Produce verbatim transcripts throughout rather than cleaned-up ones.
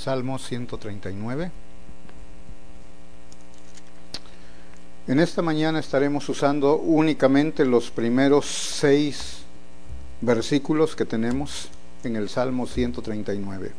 Salmo ciento treinta y nueve. En esta mañana estaremos usando únicamente los primeros seis versículos que tenemos en el Salmo ciento treinta y nueve.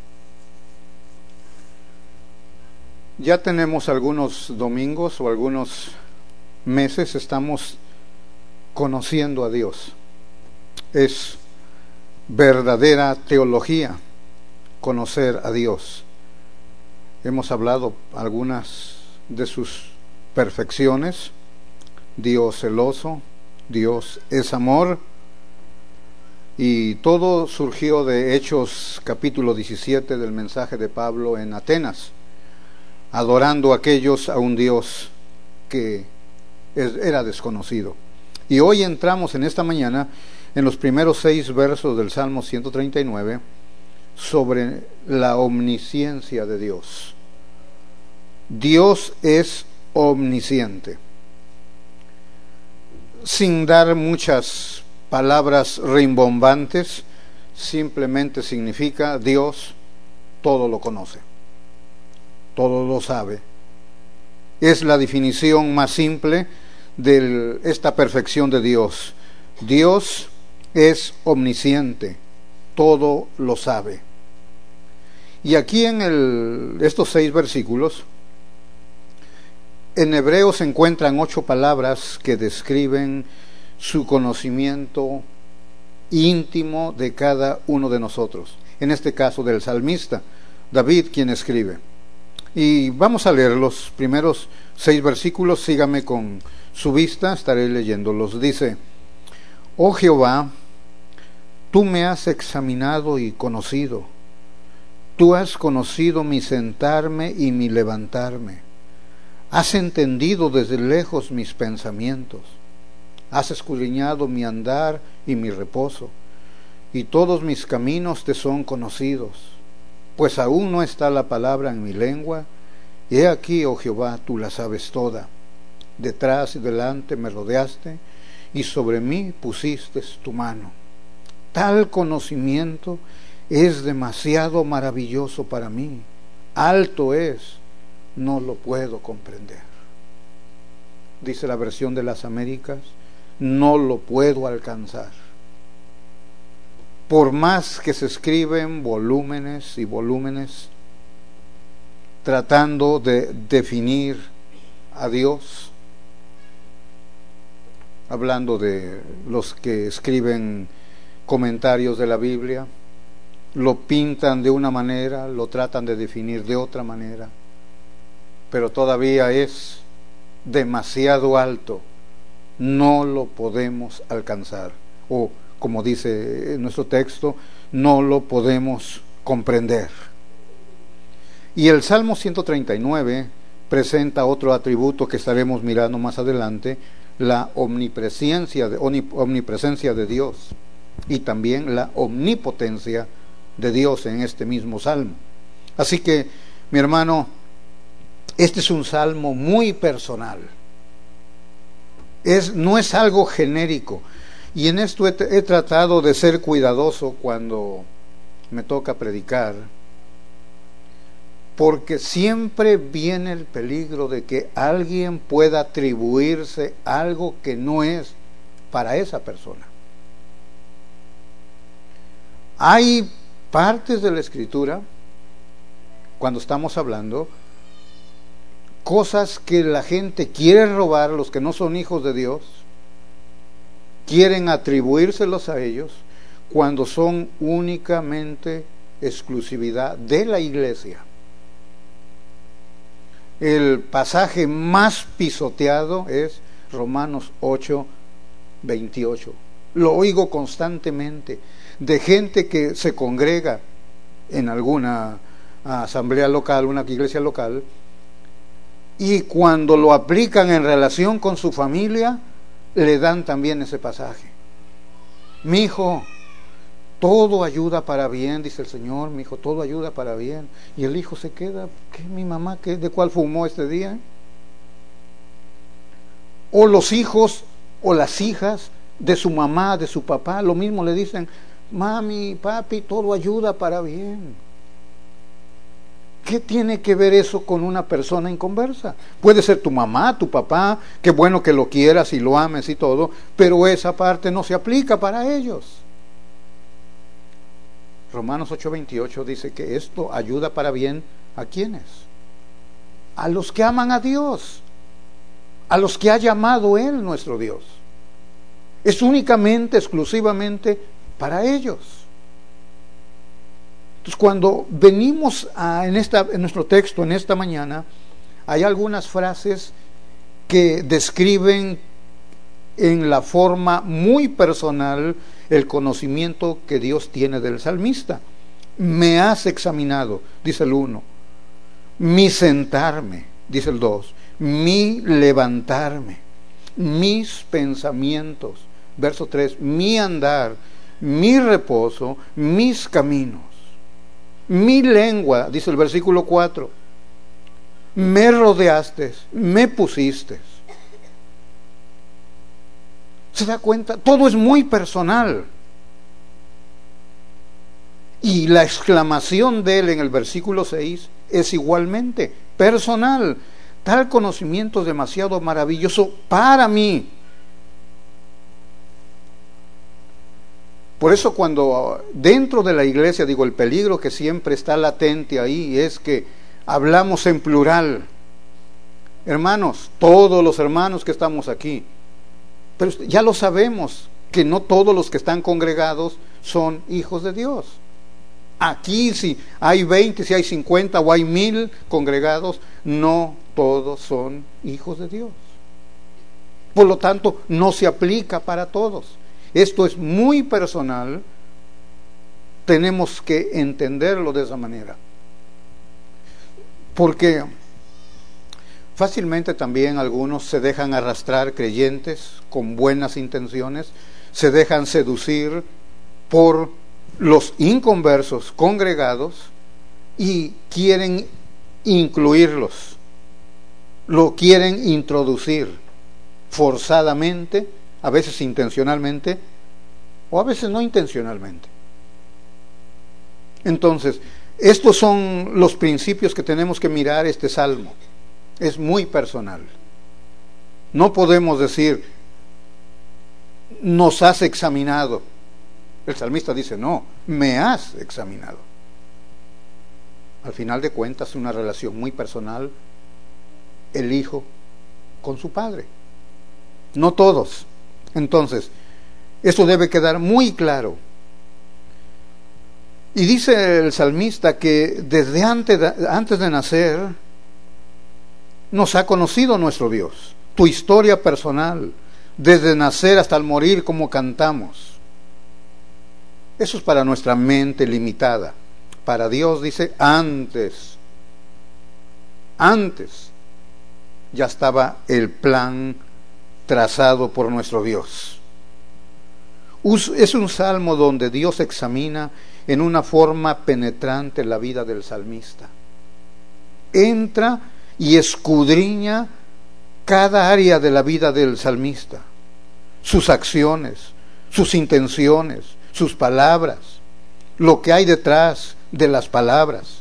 Ya tenemos algunos domingos o algunos meses, estamos conociendo a Dios. Es verdadera teología conocer a Dios. Hemos hablado algunas de sus perfecciones. Dios celoso, Dios es amor, y todo surgió de Hechos capítulo diecisiete del mensaje de Pablo en Atenas, adorando a aquellos a un Dios que era desconocido. Y hoy entramos en esta mañana en los primeros seis versos del Salmo ciento treinta y nueve sobre la omnisciencia de Dios. Dios es omnisciente. Sin dar muchas palabras rimbombantes, simplemente significa Dios todo lo conoce, todo lo sabe. Es la definición más simple de esta perfección de Dios. Dios es omnisciente, todo lo sabe. Y aquí en el, estos seis versículos, en hebreo se encuentran ocho palabras que describen su conocimiento íntimo de cada uno de nosotros. En este caso del salmista, David, quien escribe. Y vamos a leer los primeros seis versículos. Sígame con su vista, estaré leyéndolos. Dice: Oh Jehová, tú me has examinado y conocido. Tú has conocido mi sentarme y mi levantarme. Has entendido desde lejos mis pensamientos. Has escudriñado mi andar y mi reposo, y todos mis caminos te son conocidos. Pues aún no está la palabra en mi lengua, y he aquí, oh Jehová, tú la sabes toda. Detrás y delante me rodeaste, y sobre mí pusiste tu mano. Tal conocimiento es demasiado maravilloso para mí. Alto es, no lo puedo comprender. Dice la versión de las Américas, no lo puedo alcanzar. Por más que se escriben volúmenes y volúmenes tratando de definir a Dios, hablando de los que escriben comentarios de la Biblia, lo pintan de una manera, lo tratan de definir de otra manera, pero todavía es demasiado alto, no lo podemos alcanzar, o como dice en nuestro texto, no lo podemos comprender. Y el Salmo ciento treinta y nueve presenta otro atributo que estaremos mirando más adelante, la omnipresencia de, omnipresencia de Dios, y también la omnipotencia de Dios en este mismo salmo. Así que, mi hermano, este es un salmo muy personal. Es, no es algo genérico. Y en esto he, he tratado de ser cuidadoso cuando me toca predicar, porque siempre viene el peligro de que alguien pueda atribuirse algo que no es para esa persona. Hay partes de la Escritura, cuando estamos hablando, cosas que la gente quiere robar, los que no son hijos de Dios, quieren atribuírselos a ellos, cuando son únicamente exclusividad de la iglesia. El pasaje más pisoteado es Romanos ocho, veintiocho. Lo oigo constantemente de gente que se congrega en alguna asamblea local, una iglesia local, y cuando lo aplican en relación con su familia, le dan también ese pasaje. Mi hijo, todo ayuda para bien, dice el Señor, mi hijo, todo ayuda para bien. Y el hijo se queda, ¿qué mi mamá, qué, de cuál fumó este día? O los hijos o las hijas de su mamá, de su papá, lo mismo le dicen, mami, papi, todo ayuda para bien. ¿Qué tiene que ver eso con una persona inconversa? Puede ser tu mamá, tu papá, qué bueno que lo quieras y lo ames y todo, pero esa parte no se aplica para ellos. Romanos ocho veintiocho dice que esto ayuda para bien ¿a quiénes? A los que aman a Dios, a los que ha llamado Él nuestro Dios. Es únicamente, exclusivamente para ellos. Entonces, cuando venimos a, en, esta, en nuestro texto, en esta mañana, hay algunas frases que describen en la forma muy personal el conocimiento que Dios tiene del salmista. Me has examinado, dice el uno. Mi sentarme, dice el dos. Mi levantarme. Mis pensamientos, verso tres. Mi andar, mi reposo, mis caminos. Mi lengua, dice el versículo cuatro. Me rodeaste, me pusiste. ¿Se da cuenta? Todo es muy personal. Y la exclamación de él en el versículo seis es igualmente personal. Tal conocimiento es demasiado maravilloso para mí. Por eso cuando dentro de la iglesia, digo, el peligro que siempre está latente ahí es que hablamos en plural. Hermanos, todos los hermanos que estamos aquí, pero ya lo sabemos, que no todos los que están congregados son hijos de Dios. Aquí si hay veinte, si hay cincuenta o hay mil congregados, no todos son hijos de Dios. Por lo tanto, no se aplica para todos. Esto es muy personal, tenemos que entenderlo de esa manera. Porque fácilmente también algunos se dejan arrastrar, creyentes con buenas intenciones, se dejan seducir por los inconversos congregados y quieren incluirlos, lo quieren introducir forzadamente, a veces intencionalmente o a veces no intencionalmente. Entonces, estos son los principios que tenemos que mirar este salmo. Es muy personal. No podemos decir, nos has examinado. El salmista dice, no, me has examinado. Al final de cuentas, es una relación muy personal, el hijo con su padre. No todos. Entonces, esto debe quedar muy claro. Y dice el salmista que desde antes de, antes de nacer nos ha conocido nuestro Dios. Tu historia personal, desde nacer hasta el morir, como cantamos. Eso es para nuestra mente limitada. Para Dios dice, antes, antes ya estaba el plan trazado por nuestro Dios. Es un salmo donde Dios examina en una forma penetrante la vida del salmista. Entra y escudriña cada área de la vida del salmista, sus acciones, sus intenciones, sus palabras, lo que hay detrás de las palabras,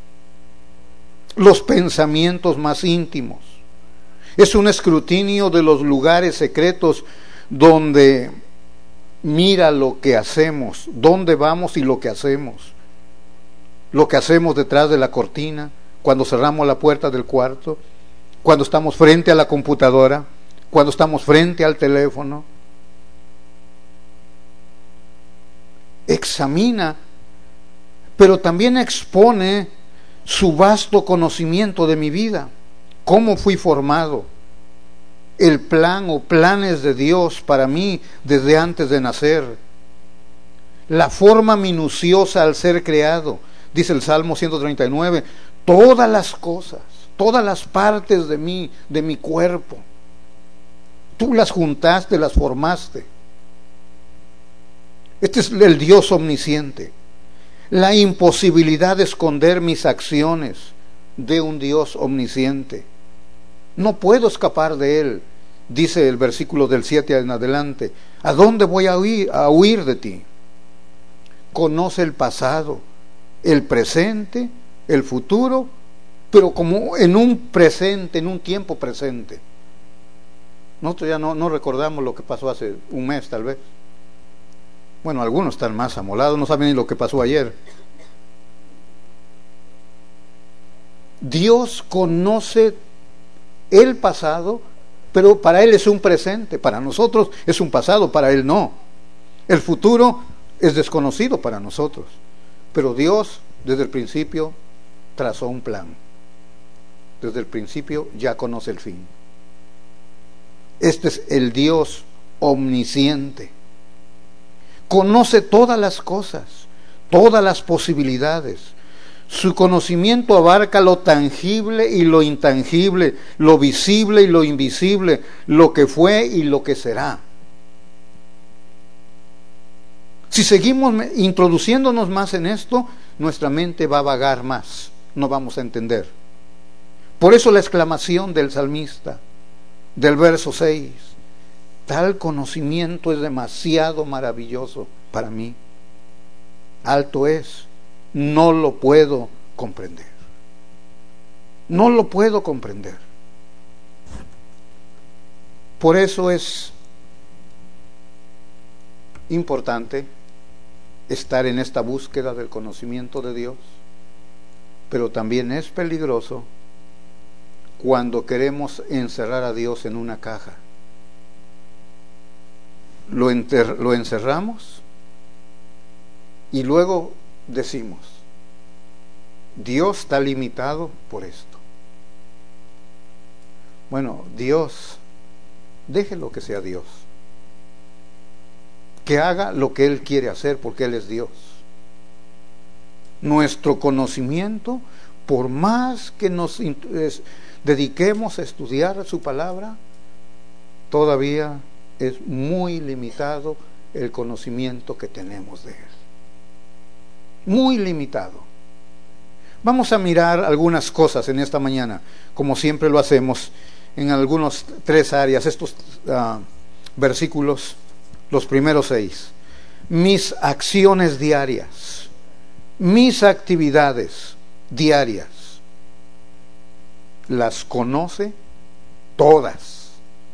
los pensamientos más íntimos. Es un escrutinio de los lugares secretos donde mira lo que hacemos, dónde vamos y lo que hacemos. Lo que hacemos detrás de la cortina, cuando cerramos la puerta del cuarto, cuando estamos frente a la computadora, cuando estamos frente al teléfono. Examina, pero también expone su vasto conocimiento de mi vida, cómo fui formado, el plan o planes de Dios para mí desde antes de nacer, la forma minuciosa al ser creado. Dice el Salmo ciento treinta y nueve, todas las cosas, todas las partes de mí, de mi cuerpo, tú las juntaste, las formaste. Este es el Dios omnisciente. La imposibilidad de esconder mis acciones de un Dios omnisciente. No puedo escapar de Él, dice el versículo del siete en adelante. ¿A dónde voy a huir, a huir de ti? Conoce el pasado, el presente el futuro, pero como en un presente, en un tiempo presente. Nosotros ya no, no recordamos lo que pasó hace un mes tal vez. Bueno, algunos están más amolados, no saben ni lo que pasó ayer. Dios conoce el pasado, pero para Él es un presente, para nosotros es un pasado, para Él no. El futuro es desconocido para nosotros, pero Dios desde el principio trazó un plan. Desde el principio ya conoce el fin. Este es el Dios omnisciente. Conoce todas las cosas, todas las posibilidades. Su conocimiento abarca lo tangible y lo intangible, lo visible y lo invisible, lo que fue y lo que será. Si seguimos introduciéndonos más en esto, nuestra mente va a vagar más, no vamos a entender. Por eso la exclamación del salmista, del verso seis, tal conocimiento es demasiado maravilloso para mí. Alto es, no lo puedo comprender. No lo puedo comprender. Por eso es importante estar en esta búsqueda del conocimiento de Dios, pero también es peligroso cuando queremos encerrar a Dios en una caja. Lo, enter, lo encerramos y luego decimos, Dios está limitado por esto. Bueno, Dios, déjelo que sea Dios, que haga lo que Él quiere hacer porque Él es Dios. Nuestro conocimiento, por más que nos es, dediquemos a estudiar su palabra, todavía es muy limitado el conocimiento que tenemos de Él. Muy limitado. Vamos a mirar algunas cosas en esta mañana, como siempre lo hacemos, en algunas tres áreas, estos uh, versículos, los primeros seis. Mis acciones diarias, mis actividades diarias, las conoce todas.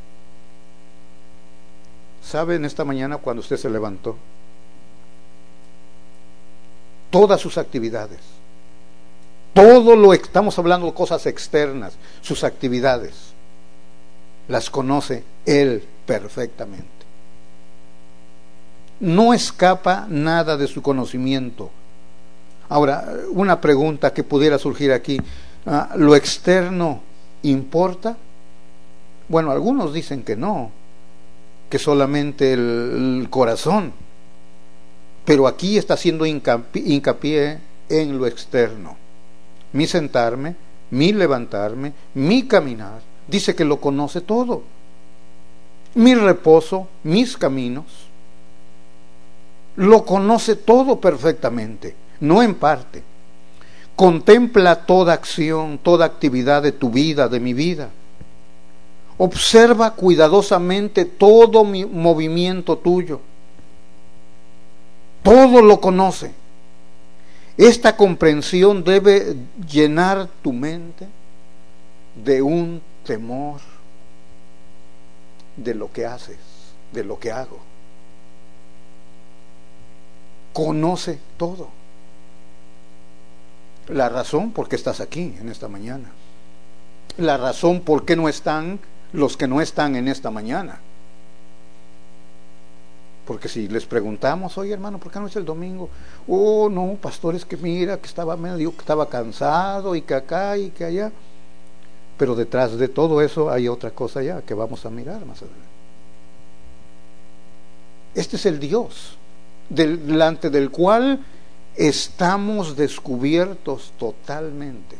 ¿Sabe en esta mañana cuando usted se levantó? Todas sus actividades. Todo lo que estamos hablando de cosas externas, sus actividades, las conoce Él perfectamente. No escapa nada de su conocimiento. Ahora, una pregunta que pudiera surgir aquí, ¿lo externo importa? Bueno, algunos dicen que no, que solamente el, el corazón, pero aquí está haciendo hincapié, hincapié en lo externo. Mi sentarme, mi levantarme, mi caminar, dice que lo conoce todo. Mi reposo, mis caminos, lo conoce todo perfectamente, no en parte. Contempla toda acción, toda actividad de tu vida, de mi vida. Observa cuidadosamente todo mi movimiento tuyo. Todo lo conoce. Esta comprensión debe llenar tu mente de un temor de lo que haces, de lo que hago. Conoce todo. La razón por qué estás aquí en esta mañana. La razón por qué no están los que no están en esta mañana. Porque si les preguntamos, oye hermano, ¿por qué no es el domingo? Oh, no, pastor, es que mira, que estaba medio, que estaba cansado y que acá y que allá. Pero detrás de todo eso hay otra cosa ya que vamos a mirar más adelante. Este es el Dios del, delante del cual estamos descubiertos totalmente.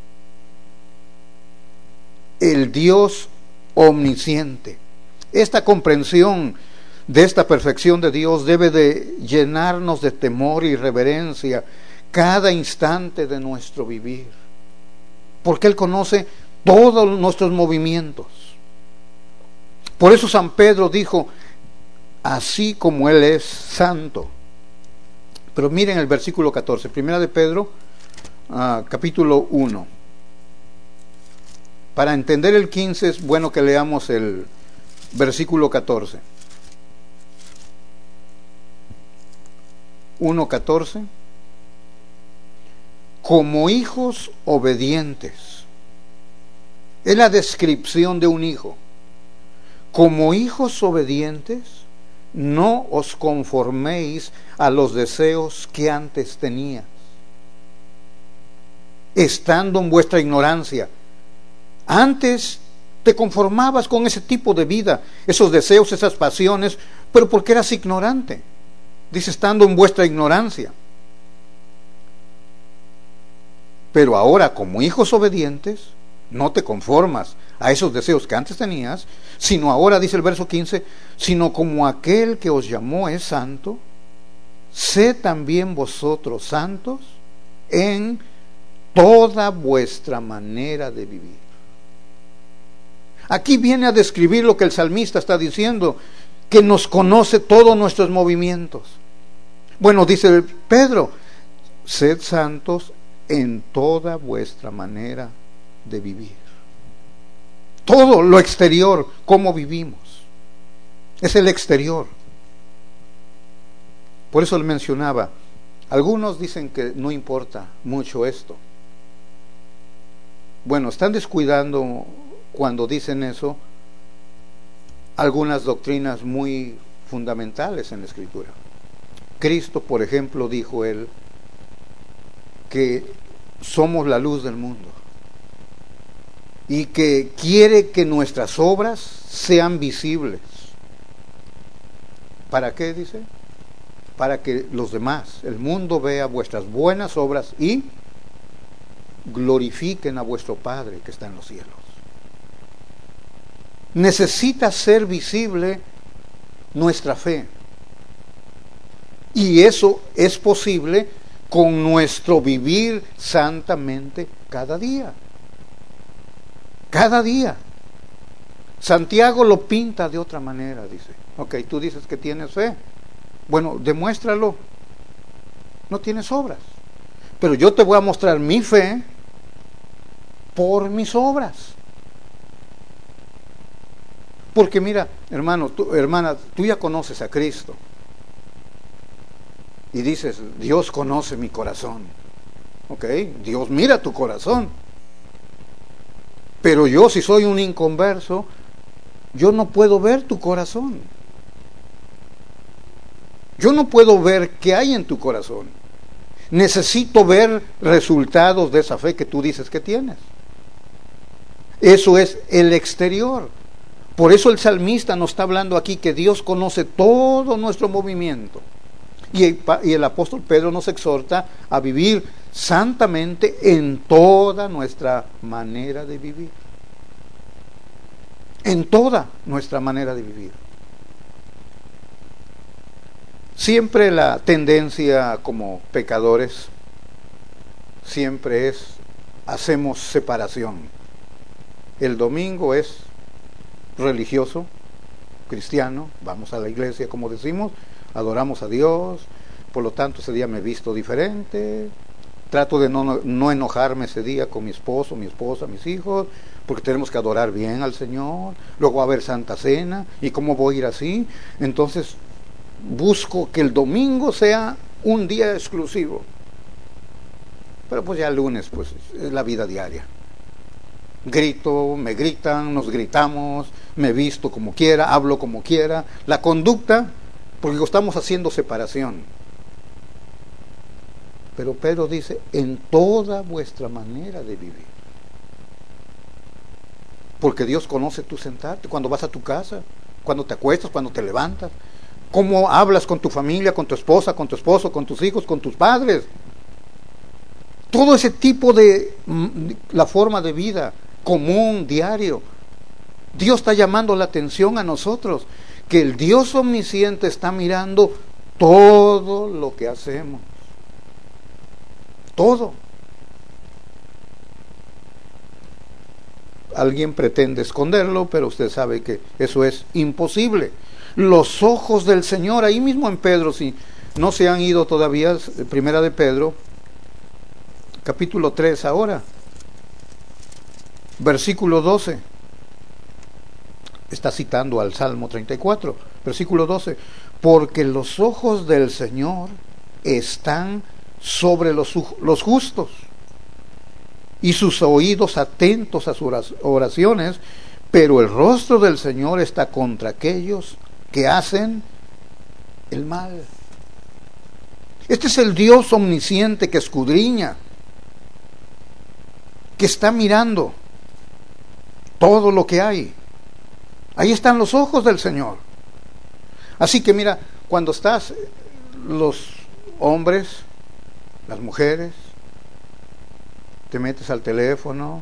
El Dios omnisciente. Esta comprensión de esta perfección de Dios debe de llenarnos de temor y reverencia cada instante de nuestro vivir, porque Él conoce todos nuestros movimientos. Por eso San Pedro dijo, así como Él es santo. Pero miren el versículo catorce, primera de Pedro uh, capítulo uno. Para entender el quince es bueno que leamos el versículo catorce. uno catorce. Como hijos obedientes. Es la descripción de un hijo. Como hijos obedientes, no os conforméis a los deseos que antes tenías, estando en vuestra ignorancia. Antes te conformabas con ese tipo de vida, esos deseos, esas pasiones, pero porque eras ignorante. Dice, estando en vuestra ignorancia. Pero ahora, como hijos obedientes, no te conformas a esos deseos que antes tenías, sino ahora, dice el verso quince, sino como aquel que os llamó es santo, sed también vosotros santos en toda vuestra manera de vivir. Aquí viene a describir lo que el salmista está diciendo, que nos conoce todos nuestros movimientos. Bueno, dice Pedro, sed santos en toda vuestra manera de vivir. Todo lo exterior, cómo vivimos, es el exterior. Por eso le mencionaba, algunos dicen que no importa mucho esto. Bueno, están descuidando cuando dicen eso algunas doctrinas muy fundamentales en la Escritura. Cristo, por ejemplo, dijo él que somos la luz del mundo y que quiere que nuestras obras sean visibles. ¿Para qué dice? Para que los demás, el mundo, vea vuestras buenas obras y glorifiquen a vuestro Padre que está en los cielos. Necesita ser visible nuestra fe, y eso es posible con nuestro vivir santamente cada día. Cada día. Santiago lo pinta de otra manera, dice. Ok, tú dices que tienes fe. Bueno, demuéstralo. No tienes obras. Pero yo te voy a mostrar mi fe por mis obras. Porque mira, hermano, tú, hermana, tú ya conoces a Cristo. Y dices, Dios conoce mi corazón. Ok, Dios mira tu corazón. Pero yo, si soy un inconverso, yo no puedo ver tu corazón. Yo no puedo ver qué hay en tu corazón. Necesito ver resultados de esa fe que tú dices que tienes. Eso es el exterior. Por eso el salmista nos está hablando aquí que Dios conoce todo nuestro movimiento. Y el, y el apóstol Pedro nos exhorta a vivir santamente en toda nuestra manera de vivir. En toda nuestra manera de vivir. Siempre la tendencia como pecadores, siempre es, hacemos separación. El domingo es religioso, cristiano, vamos a la iglesia como decimos, adoramos a Dios, por lo tanto ese día me he visto diferente, trato de no, no enojarme ese día con mi esposo, mi esposa, mis hijos, porque tenemos que adorar bien al Señor, luego va a haber Santa Cena, ¿y cómo voy a ir así? Entonces busco que el domingo sea un día exclusivo, pero pues ya el lunes pues es la vida diaria. Grito, me gritan, nos gritamos, me visto como quiera, hablo como quiera, la conducta, porque estamos haciendo separación. Pero Pedro dice, en toda vuestra manera de vivir. Porque Dios conoce tu sentarte, cuando vas a tu casa, cuando te acuestas, cuando te levantas, cómo hablas con tu familia, con tu esposa, con tu esposo, con tus hijos, con tus padres. Todo ese tipo de, la forma de vida común, diario. Dios está llamando la atención a nosotros, que el Dios omnisciente está mirando todo lo que hacemos. Todo. Alguien pretende esconderlo, pero usted sabe que eso es imposible. Los ojos del Señor, ahí mismo en Pedro, si no se han ido todavía, primera de Pedro, capítulo tres ahora, versículo doce. Está citando al Salmo treinta y cuatro, versículo doce. Porque los ojos del Señor están sobre los, los justos, y sus oídos atentos a sus oraciones, pero el rostro del Señor está contra aquellos que hacen el mal. Este es el Dios omnisciente que escudriña, que está mirando todo lo que hay. Ahí están los ojos del Señor. Así que mira, cuando estás, los hombres, las mujeres, te metes al teléfono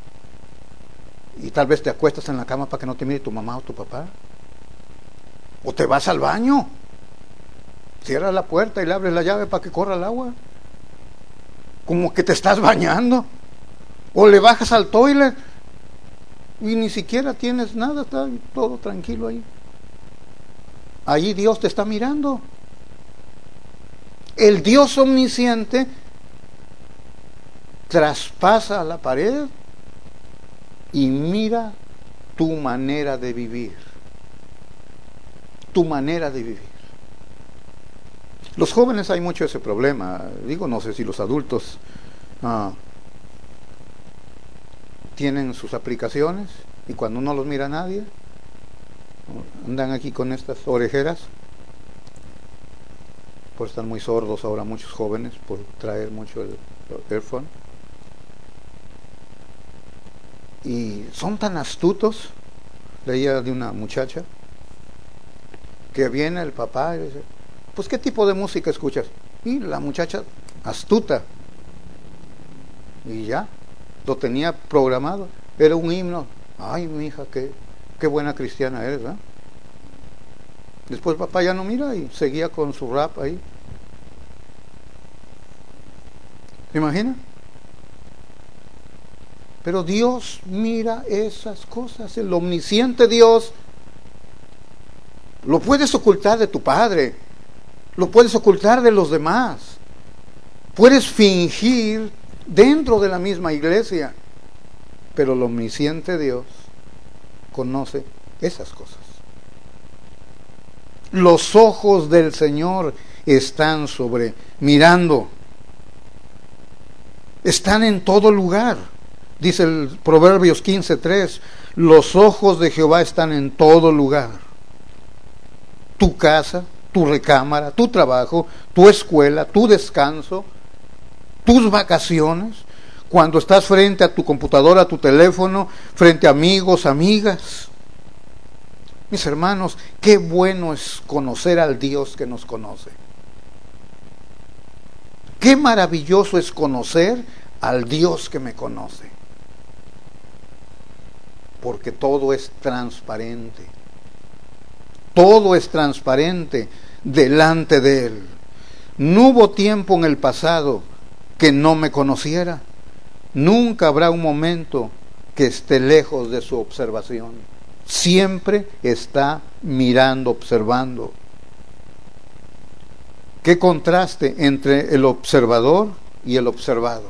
y tal vez te acuestas en la cama para que no te mire tu mamá o tu papá, o te vas al baño, cierras la puerta y le abres la llave para que corra el agua, como que te estás bañando, o le bajas al toilet y ni siquiera tienes nada, está todo tranquilo ahí. Allí Dios te está mirando. El Dios omnisciente traspasa la pared y mira tu manera de vivir. Tu manera de vivir. Los jóvenes hay mucho ese problema. Digo, no sé si los adultos ah, tienen sus aplicaciones y cuando no los mira nadie, andan aquí con estas orejeras, por estar muy sordos ahora muchos jóvenes, por traer mucho el earphone. Y son tan astutos. Leía de una muchacha que viene el papá y dice, pues ¿qué tipo de música escuchas? Y la muchacha astuta, y ya lo tenía programado, era un himno. Ay, mi hija, qué, qué buena cristiana eres, ¿verdad? Después papá ya no mira y seguía con su rap ahí. ¿Se imagina? Pero Dios mira esas cosas. El omnisciente Dios lo puedes ocultar de tu padre, lo puedes ocultar de los demás, puedes fingir dentro de la misma iglesia, pero el omnisciente Dios conoce esas cosas. Los ojos del Señor están sobre, mirando, están en todo lugar. Dice el Proverbios quince tres, los ojos de Jehová están en todo lugar. Tu casa, tu recámara, tu trabajo, tu escuela, tu descanso, tus vacaciones, cuando estás frente a tu computadora, a tu teléfono, frente a amigos, amigas. Mis hermanos, qué bueno es conocer al Dios que nos conoce. Qué maravilloso es conocer al Dios que me conoce. Porque todo es transparente. Todo es transparente delante de Él. No hubo tiempo en el pasado que no me conociera. Nunca habrá un momento que esté lejos de su observación. Siempre está mirando, observando. Qué contraste entre el observador y el observado.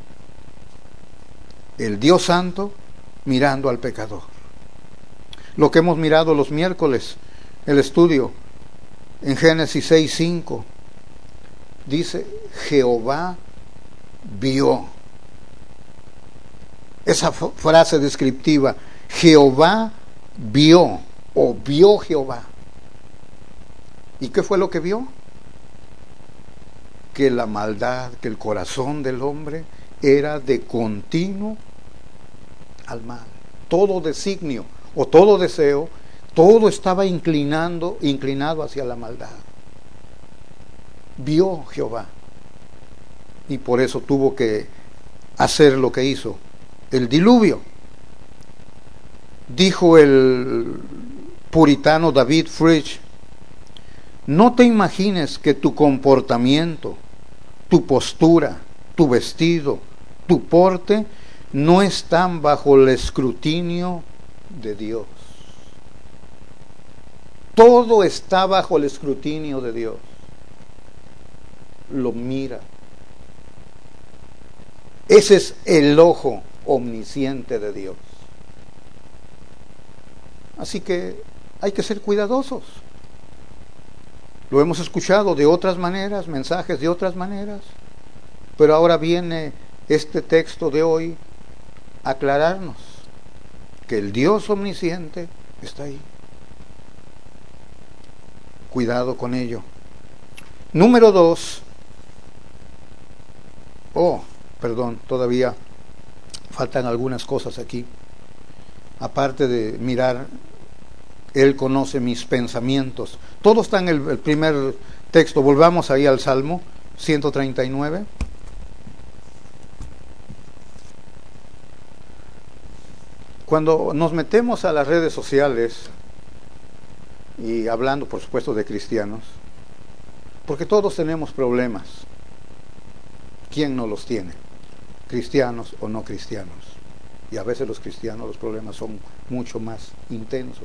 El Dios Santo mirando al pecador. Lo que hemos mirado los miércoles, el estudio en Génesis seis cinco, dice Jehová vio. Esa frase descriptiva, Jehová vio, o vio Jehová. ¿Y qué fue lo que vio? Que la maldad, que el corazón del hombre era de continuo al mal. Todo designio o todo deseo, todo estaba inclinando, inclinado hacia la maldad. Vio Jehová. Y por eso tuvo que hacer lo que hizo, el diluvio. Dijo el puritano David Fritsch, no te imagines que tu comportamiento, tu postura, tu vestido, tu porte no están bajo el escrutinio de Dios. Todo está bajo el escrutinio de Dios. Lo mira. Ese es el ojo omnisciente de Dios. Así que hay que ser cuidadosos. Lo hemos escuchado de otras maneras, mensajes de otras maneras, pero ahora viene este texto de hoy a aclararnos que el Dios omnisciente está ahí. Cuidado con ello. Número dos. Oh, perdón, todavía faltan algunas cosas aquí. Aparte de mirar, Él conoce mis pensamientos. Todo está en el, el primer texto. Volvamos ahí al Salmo ciento treinta y nueve. Cuando nos metemos a las redes sociales, y hablando por supuesto de cristianos, porque todos tenemos problemas. ¿Quién no los tiene? Cristianos o no cristianos. Y a veces los cristianos los problemas son mucho más intensos.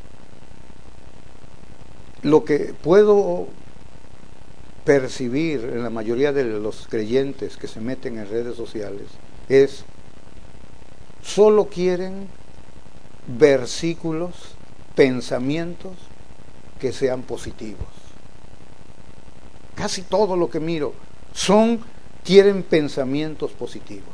Lo que puedo percibir en la mayoría de los creyentes que se meten en redes sociales es, solo quieren versículos, pensamientos que sean positivos. Casi todo lo que miro son, quieren pensamientos positivos.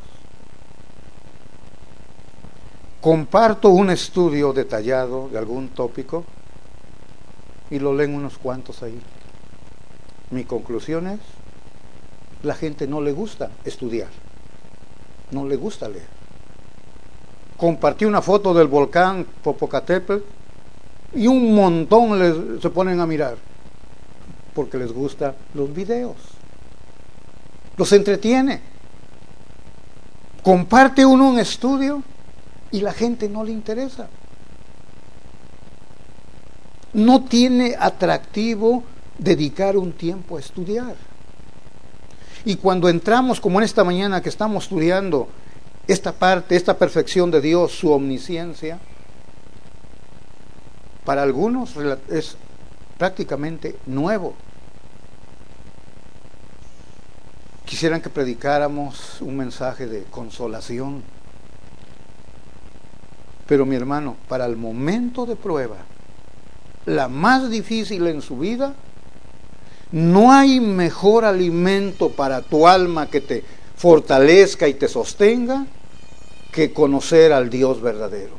Comparto un estudio detallado de algún tópico y lo leen unos cuantos ahí. Mi conclusión es, la gente no le gusta estudiar, no le gusta leer. Compartí una foto del volcán Popocatépetl y un montón les, se ponen a mirar, porque les gustan los videos, los entretiene. Comparte uno un estudio y la gente no le interesa. No tiene atractivo dedicar un tiempo a estudiar. Y cuando entramos, como en esta mañana que estamos estudiando esta parte, esta perfección de Dios, su omnisciencia, para algunos es prácticamente nuevo. Quisieran que predicáramos un mensaje de consolación. Pero mi hermano, para el momento de prueba, la más difícil en su vida, no hay mejor alimento para tu alma que te fortalezca y te sostenga que conocer al Dios verdadero.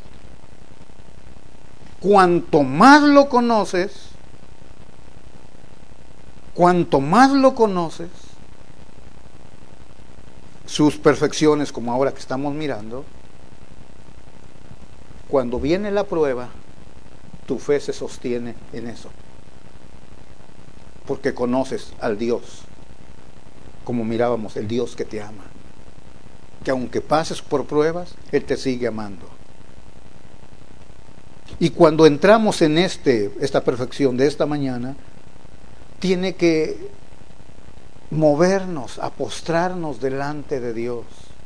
Cuanto más lo conoces, cuanto más lo conoces, sus perfecciones, como ahora que estamos mirando, cuando viene la prueba, tu fe se sostiene en eso, porque conoces al Dios, como mirábamos, el Dios que te ama, que aunque pases por pruebas, Él te sigue amando. Y cuando entramos en este, esta perfección de esta mañana, tiene que movernos, a postrarnos delante de Dios.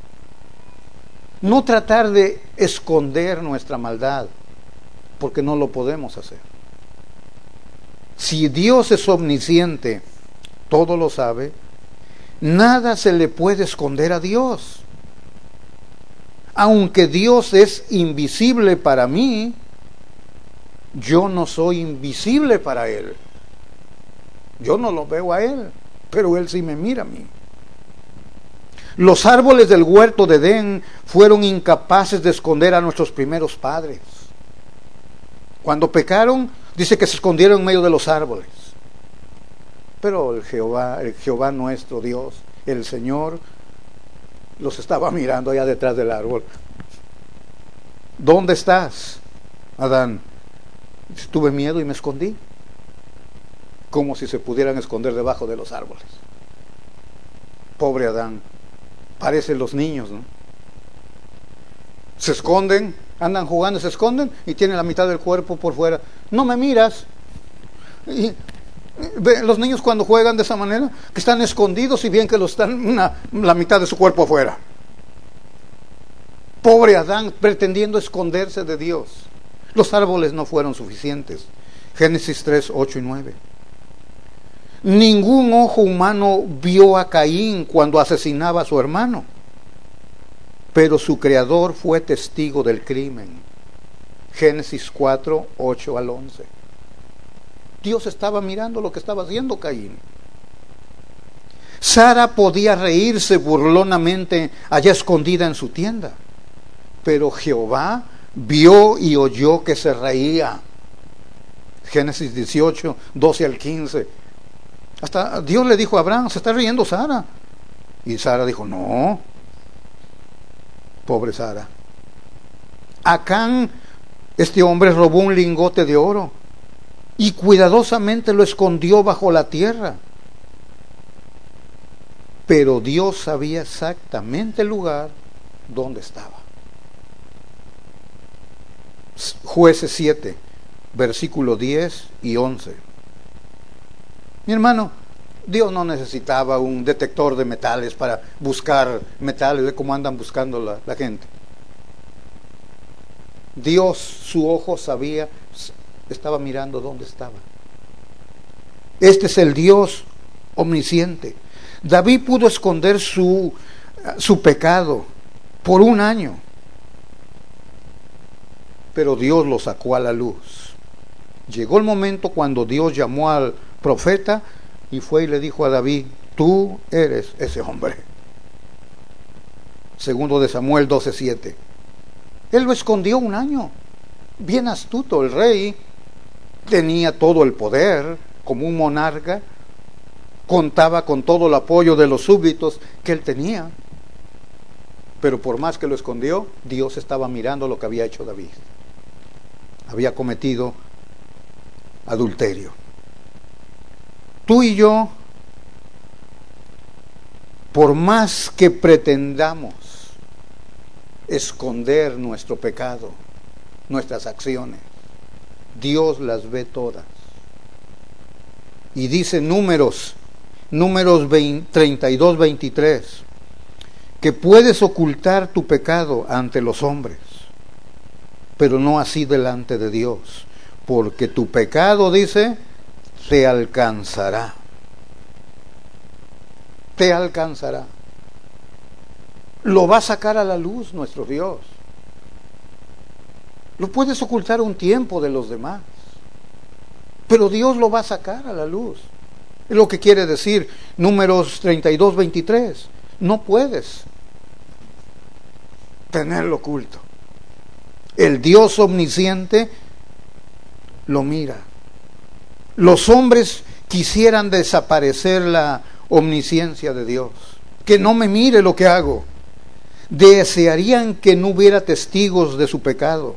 No tratar de esconder nuestra maldad, porque no lo podemos hacer. Si Dios es omnisciente, todo lo sabe, nada se le puede esconder a Dios. Aunque Dios es invisible para mí, yo no soy invisible para Él. Yo no lo veo a Él, pero Él sí me mira a mí. Los árboles del huerto de Edén fueron incapaces de esconder a nuestros primeros padres. Cuando pecaron, dice que se escondieron en medio de los árboles. Pero el Jehová, el Jehová nuestro Dios, el Señor, los estaba mirando allá detrás del árbol. ¿Dónde estás, Adán? Tuve miedo y me escondí. Como si se pudieran esconder debajo de los árboles. Pobre Adán. Parecen los niños, ¿no? Se esconden, andan jugando, se esconden y tienen la mitad del cuerpo por fuera. No me miras. Y los niños cuando juegan de esa manera, que están escondidos y bien que lo están una, la mitad de su cuerpo afuera. Pobre Adán, pretendiendo esconderse de Dios. Los árboles no fueron suficientes. Génesis tres, ocho y nueve. Ningún ojo humano vio a Caín cuando asesinaba a su hermano. pero su creador fue testigo del crimen. Génesis cuatro, ocho al once. Dios estaba mirando lo que estaba haciendo Caín. Sara podía reírse burlonamente allá escondida en su tienda, pero Jehová vio y oyó que se reía. Génesis dieciocho, doce al quince. Hasta Dios le dijo a Abraham, se está riendo Sara. Y Sara dijo, no, pobre Sara. Acán, este hombre robó un lingote de oro y cuidadosamente lo escondió bajo la tierra. Pero Dios sabía exactamente el lugar donde estaba. Jueces siete, versículo diez y once. Mi hermano, Dios no necesitaba un detector de metales para buscar metales, de cómo andan buscando la, la gente. Dios, su ojo sabía, estaba mirando dónde estaba. Este es el Dios omnisciente. David pudo esconder su, su pecado por un año, pero Dios lo sacó a la luz. Llegó el momento cuando Dios llamó al profeta y fue y le dijo a David, tú eres ese hombre. Segundo de Samuel doce siete. Él lo escondió un año. Bien astuto el rey. Tenía todo el poder como un monarca. Contaba con todo el apoyo de los súbditos que él tenía. Pero por más que lo escondió, Dios estaba mirando lo que había hecho David. Había cometido adulterio. Tú y yo, por más que pretendamos esconder nuestro pecado, nuestras acciones, Dios las ve todas. Y dice Números, Números treinta y dos, veintitrés, que puedes ocultar tu pecado ante los hombres, pero no así delante de Dios, porque tu pecado, dice, te alcanzará. Te alcanzará. Lo va a sacar a la luz nuestro Dios. Lo puedes ocultar un tiempo de los demás, pero Dios lo va a sacar a la luz. Es lo que quiere decir Números treinta y dos, veintitrés. No puedes tenerlo oculto. El Dios omnisciente lo mira. Los hombres quisieran desaparecer la omnisciencia de Dios, que no me mire lo que hago. Desearían que no hubiera testigos de su pecado.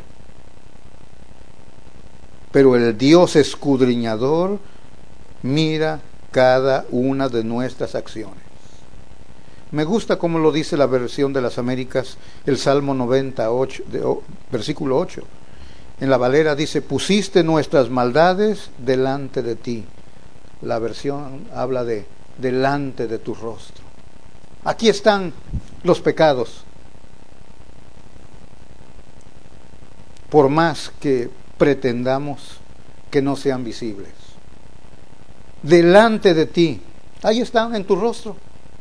Pero el Dios escudriñador mira cada una de nuestras acciones. Me gusta como lo dice la versión de las Américas, el Salmo noventa y ocho, de, oh, versículo ocho. En la Valera dice, pusiste nuestras maldades delante de ti. La versión habla de delante de tu rostro. Aquí están los pecados. Por más que pretendamos que no sean visibles. Delante de ti. Ahí están en tu rostro.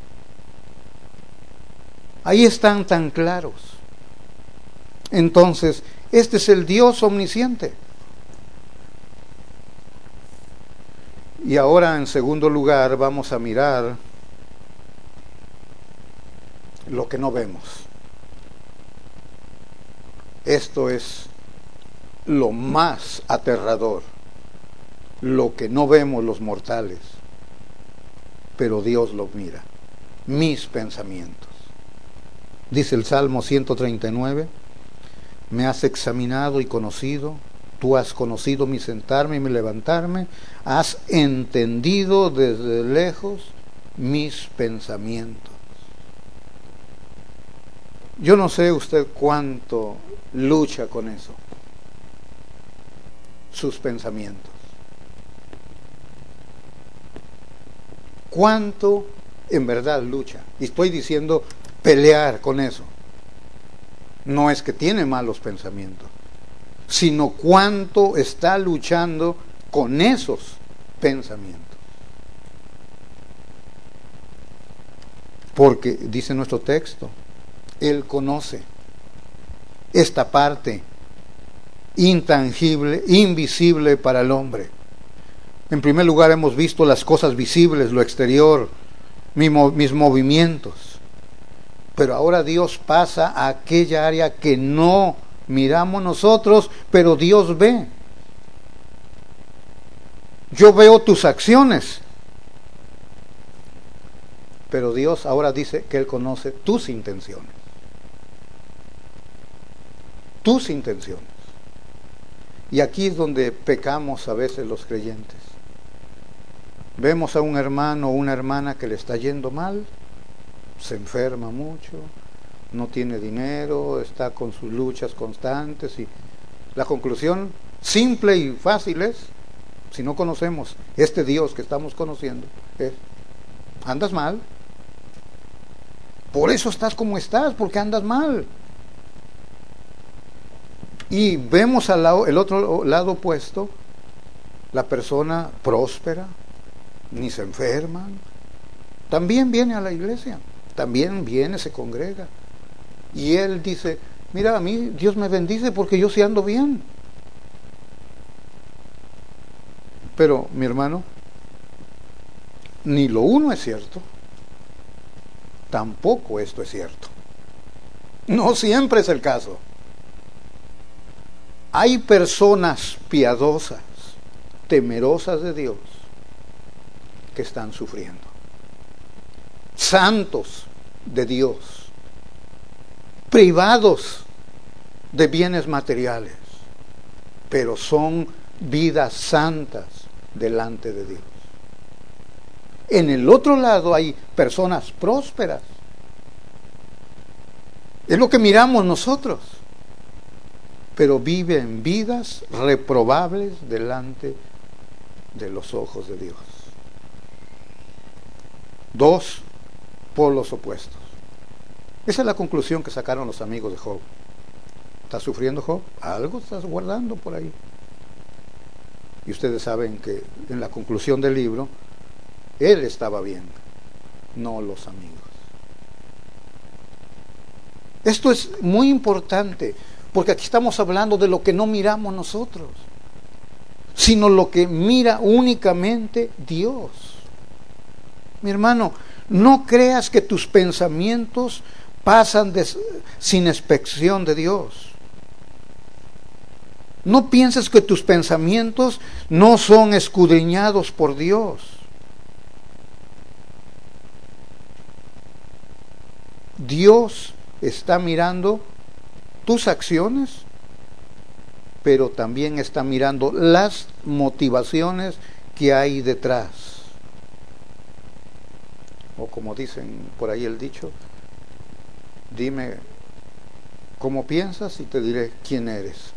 Ahí están tan claros. Entonces, este es el Dios omnisciente. Y ahora, en segundo lugar, vamos a mirar lo que no vemos. Esto es lo más aterrador, lo que no vemos los mortales, pero Dios lo mira. Mis pensamientos. Dice el Salmo ciento treinta y nueve, me has examinado y conocido, tú has conocido mi sentarme y mi levantarme, has entendido desde lejos mis pensamientos. Yo no sé usted cuánto lucha con eso, sus pensamientos. ¿Cuánto en verdad lucha? Y estoy diciendo pelear con eso. No es que tiene malos pensamientos, sino cuánto está luchando con esos pensamientos. Porque dice nuestro texto, Él conoce esta parte intangible, invisible para el hombre. En primer lugar, hemos visto las cosas visibles, lo exterior, mis movimientos. Pero ahora Dios pasa a aquella área que no miramos nosotros, pero Dios ve. Yo veo tus acciones, pero Dios ahora dice que Él conoce tus intenciones. Tus intenciones. Y aquí es donde pecamos a veces los creyentes. Vemos a un hermano o una hermana que le está yendo mal, se enferma mucho, no tiene dinero, está con sus luchas constantes, y la conclusión simple y fácil es, si no conocemos este Dios que estamos conociendo, es: andas mal. Por eso estás como estás, porque andas mal. Y vemos al lado, el otro lado opuesto, la persona próspera, ni se enferma, también viene a la iglesia, también viene, se congrega, y él dice: mira, a mí Dios me bendice porque yo sí ando bien. Pero, mi hermano, ni lo uno es cierto, tampoco esto es cierto. No siempre es el caso. Hay personas piadosas, temerosas de Dios, que están sufriendo. Santos de Dios, privados de bienes materiales, pero son vidas santas delante de Dios. En el otro lado hay personas prósperas. Es lo que miramos nosotros, pero viven vidas reprobables delante de los ojos de Dios. Dos polos opuestos. Esa es la conclusión que sacaron los amigos de Job. ¿Está sufriendo Job? Algo estás guardando por ahí. Y ustedes saben que en la conclusión del libro, él estaba bien, no los amigos. Esto es muy importante, porque aquí estamos hablando de lo que no miramos nosotros, sino lo que mira únicamente Dios. Mi hermano, no creas que tus pensamientos pasan de, sin inspección de Dios. No pienses que tus pensamientos no son escudriñados por Dios. Dios está mirando tus acciones, pero también está mirando las motivaciones que hay detrás. O como dicen por ahí el dicho: dime cómo piensas y te diré quién eres.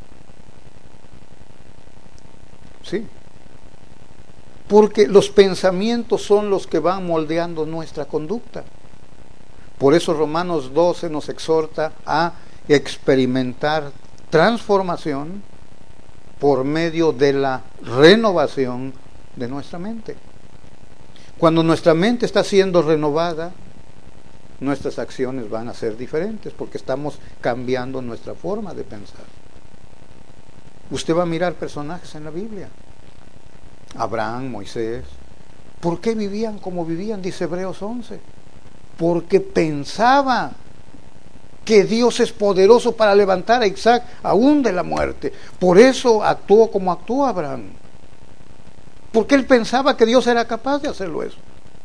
Sí, porque los pensamientos son los que van moldeando nuestra conducta. Por eso Romanos doce nos exhorta a experimentar transformación por medio de la renovación de nuestra mente. Cuando nuestra mente está siendo renovada, nuestras acciones van a ser diferentes, porque estamos cambiando nuestra forma de pensar. Usted va a mirar personajes en la Biblia: Abraham, Moisés. ¿Por qué vivían como vivían? Dice Hebreos once. Porque pensaba que Dios es poderoso para levantar a Isaac aún de la muerte. Por eso actuó como actuó Abraham, porque él pensaba que Dios era capaz de hacerlo eso.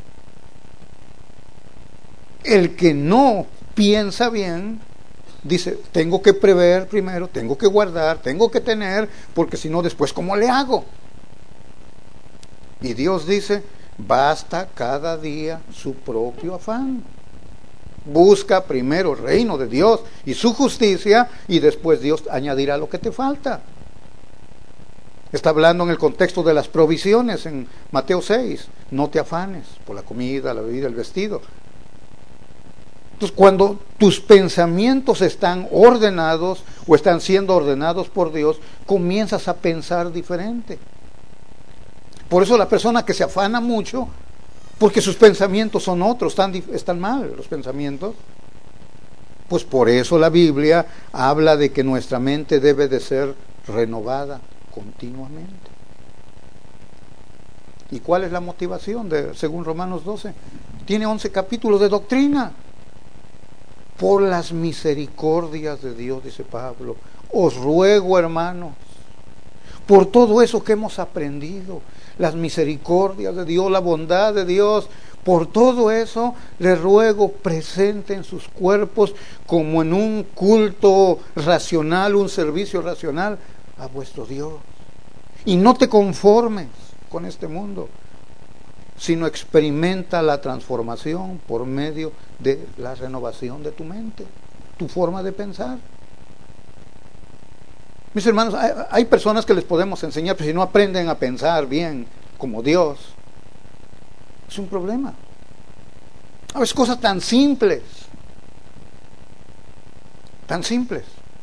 El que no piensa bien dice: tengo que prever primero, tengo que guardar, tengo que tener, porque si no después ¿cómo le hago? Y Dios dice: basta cada día su propio afán. Busca primero el reino de Dios y su justicia, y después Dios añadirá lo que te falta. Está hablando en el contexto de las provisiones en Mateo seis. No te afanes por la comida, la bebida, el vestido. Entonces, cuando tus pensamientos están ordenados o están siendo ordenados por Dios, comienzas a pensar diferente. Por eso la persona que se afana mucho, porque sus pensamientos son otros, están, están mal los pensamientos, Pues por eso la Biblia habla de que nuestra mente debe de ser renovada continuamente. ¿Y cuál es la motivación de, según Romanos doce? Tiene once capítulos de doctrina. Por las misericordias de Dios, dice Pablo, os ruego, hermanos, por todo eso que hemos aprendido, las misericordias de Dios, la bondad de Dios, por todo eso les ruego, presenten sus cuerpos como en un culto racional, un servicio racional a vuestro Dios. Y no te conformes con este mundo, sino experimenta la transformación por medio de la renovación de tu mente, tu forma de pensar. Mis hermanos, hay, hay personas que les podemos enseñar, pero si no aprenden a pensar bien como Dios, es un problema. A veces cosas tan simples, tan simples.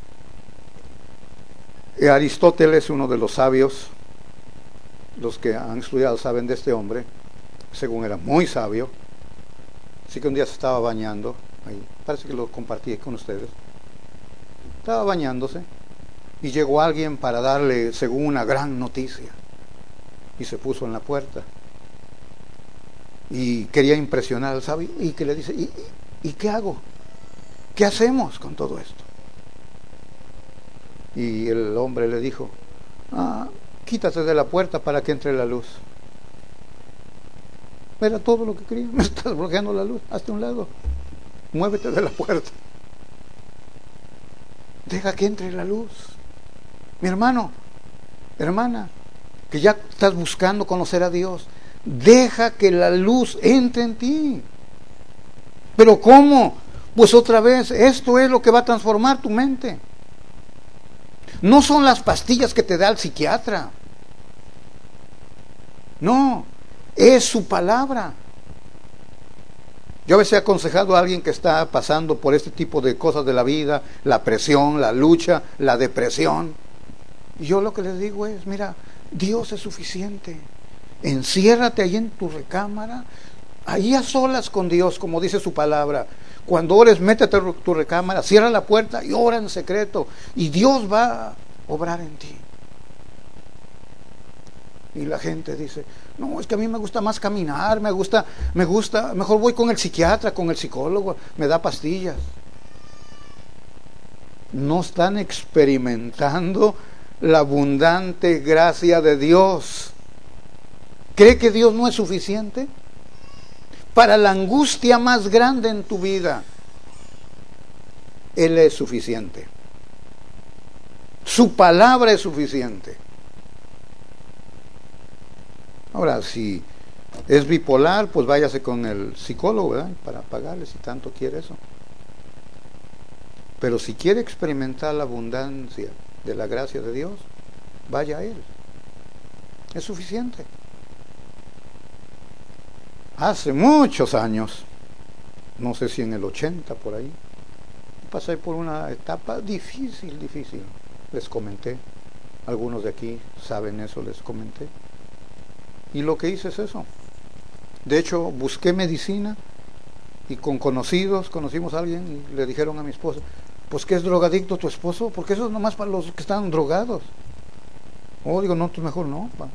Y Aristóteles, uno de los sabios, los que han estudiado saben de este hombre, según era muy sabio. Así que un día se estaba bañando, ahí, parece que lo compartí con ustedes, estaba bañándose y llegó alguien para darle, según una gran noticia, y se puso en la puerta y quería impresionar al sabio, y que le dice, ¿y, y qué hago? ¿Qué hacemos con todo esto? Y el hombre le dijo, ah, quítate de la puerta para que entre la luz. Era todo lo que quería. Me estás bloqueando la luz, hazte un lado, muévete de la puerta, deja que entre la luz. Mi hermano, hermana, que ya estás buscando conocer a Dios, deja que la luz entre en ti. ¿Pero cómo? Pues otra vez, esto es lo que va a transformar tu mente. No son las pastillas que te da el psiquiatra, no, es su palabra. Yo a veces he aconsejado a alguien que está pasando por este tipo de cosas de la vida, la presión, la lucha, la depresión, y yo lo que les digo es, mira, Dios es suficiente. Enciérrate ahí en tu recámara, ahí a solas con Dios, como dice su palabra. Cuando ores, métete en tu recámara, cierra la puerta y ora en secreto, y Dios va a obrar en ti. Y la gente dice, no, es que a mí me gusta más caminar, me gusta, me gusta, mejor voy con el psiquiatra, con el psicólogo, me da pastillas. No están experimentando la abundante gracia de Dios. ¿Cree que Dios no es suficiente? Para la angustia más grande en tu vida, Él es suficiente. Su palabra es suficiente. Ahora, si es bipolar, pues váyase con el psicólogo, ¿verdad? Para pagarle si tanto quiere eso. Pero si quiere experimentar la abundancia de la gracia de Dios, vaya a Él. Es suficiente. Hace muchos años, no sé si en el ochenta por ahí, pasé por una etapa difícil, difícil. Les comenté, algunos de aquí saben eso, les comenté. Y lo que hice es eso. De hecho, busqué medicina y con conocidos, conocimos a alguien y le dijeron a mi esposa, pues ¿qué es drogadicto tu esposo? Porque eso es nomás para los que están drogados. Oh, digo, no, tú mejor no, pa.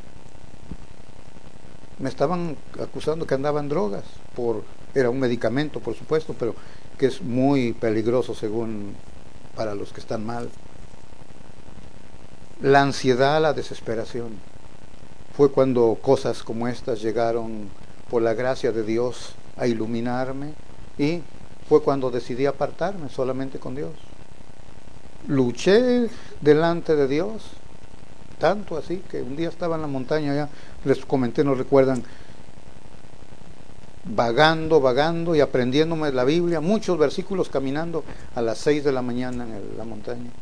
Me estaban acusando que andaba en drogas, por, era un medicamento por supuesto, pero que es muy peligroso según para los que están mal. La ansiedad, la desesperación, fue cuando cosas como estas llegaron por la gracia de Dios a iluminarme, y fue cuando decidí apartarme solamente con Dios. Luché delante de Dios, tanto así que un día estaba en la montaña, ya les comenté, no recuerdan, vagando, vagando y aprendiéndome la Biblia, muchos versículos, caminando a las seis de la mañana en el, la montaña.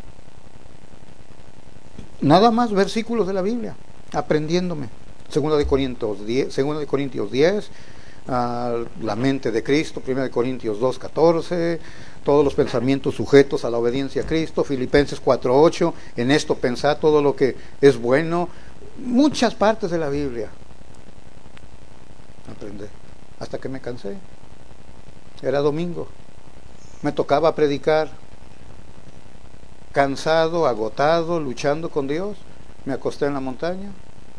Nada más versículos de la Biblia, aprendiéndome. Segunda de Corintios diez, Segunda de Corintios diez, uh, la mente de Cristo, Primera de Corintios dos, catorce, todos los pensamientos sujetos a la obediencia a Cristo, Filipenses cuatro, ocho, en esto pensad todo lo que es bueno, muchas partes de la Biblia. Aprendí, hasta que me cansé. Era domingo, Me tocaba predicar, cansado, agotado, luchando con Dios. Me acosté en la montaña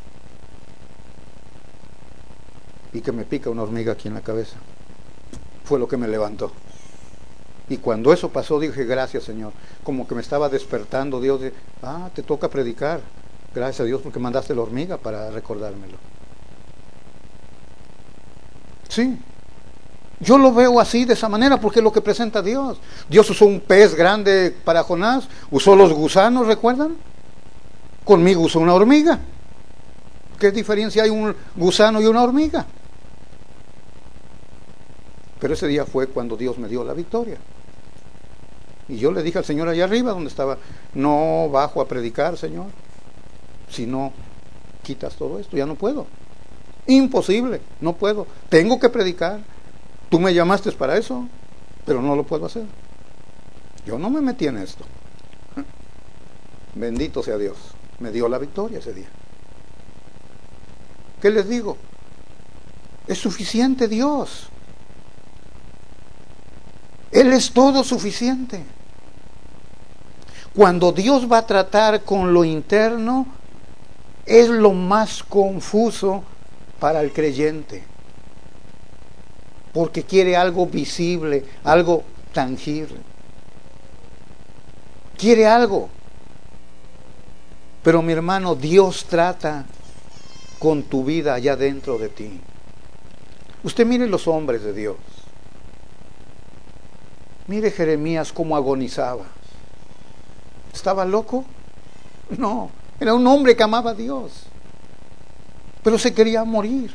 y que me pica una hormiga aquí en la cabeza. Fue lo que me levantó. Y cuando eso pasó dije, gracias Señor. Como que me estaba despertando Dios de, ah, te toca predicar. Gracias a Dios porque mandaste la hormiga para recordármelo. Sí. Yo lo veo así, de esa manera, porque es lo que presenta Dios. Dios usó un pez grande para Jonás, usó los gusanos, ¿recuerdan? Conmigo usó una hormiga. ¿Qué diferencia hay un gusano y una hormiga? Pero ese día fue cuando Dios me dio la victoria. Y yo le dije al Señor allá arriba donde estaba, no bajo a predicar, Señor, si no quitas todo esto, ya no puedo. Imposible, no puedo. Tengo que predicar. Tú me llamaste para eso, pero no lo puedo hacer. Yo no me metí en esto. Bendito sea Dios. Me dio la victoria ese día. ¿Qué les digo? Es suficiente Dios. Él es todo suficiente. Cuando Dios va a tratar con lo interno, es lo más confuso para el creyente. Porque quiere algo visible, algo tangible. Quiere algo. Pero mi hermano, Dios trata con tu vida allá dentro de ti. Usted mire los hombres de Dios. Mire Jeremías cómo agonizaba. ¿Estaba loco? No, era un hombre que amaba a Dios, pero se quería morir.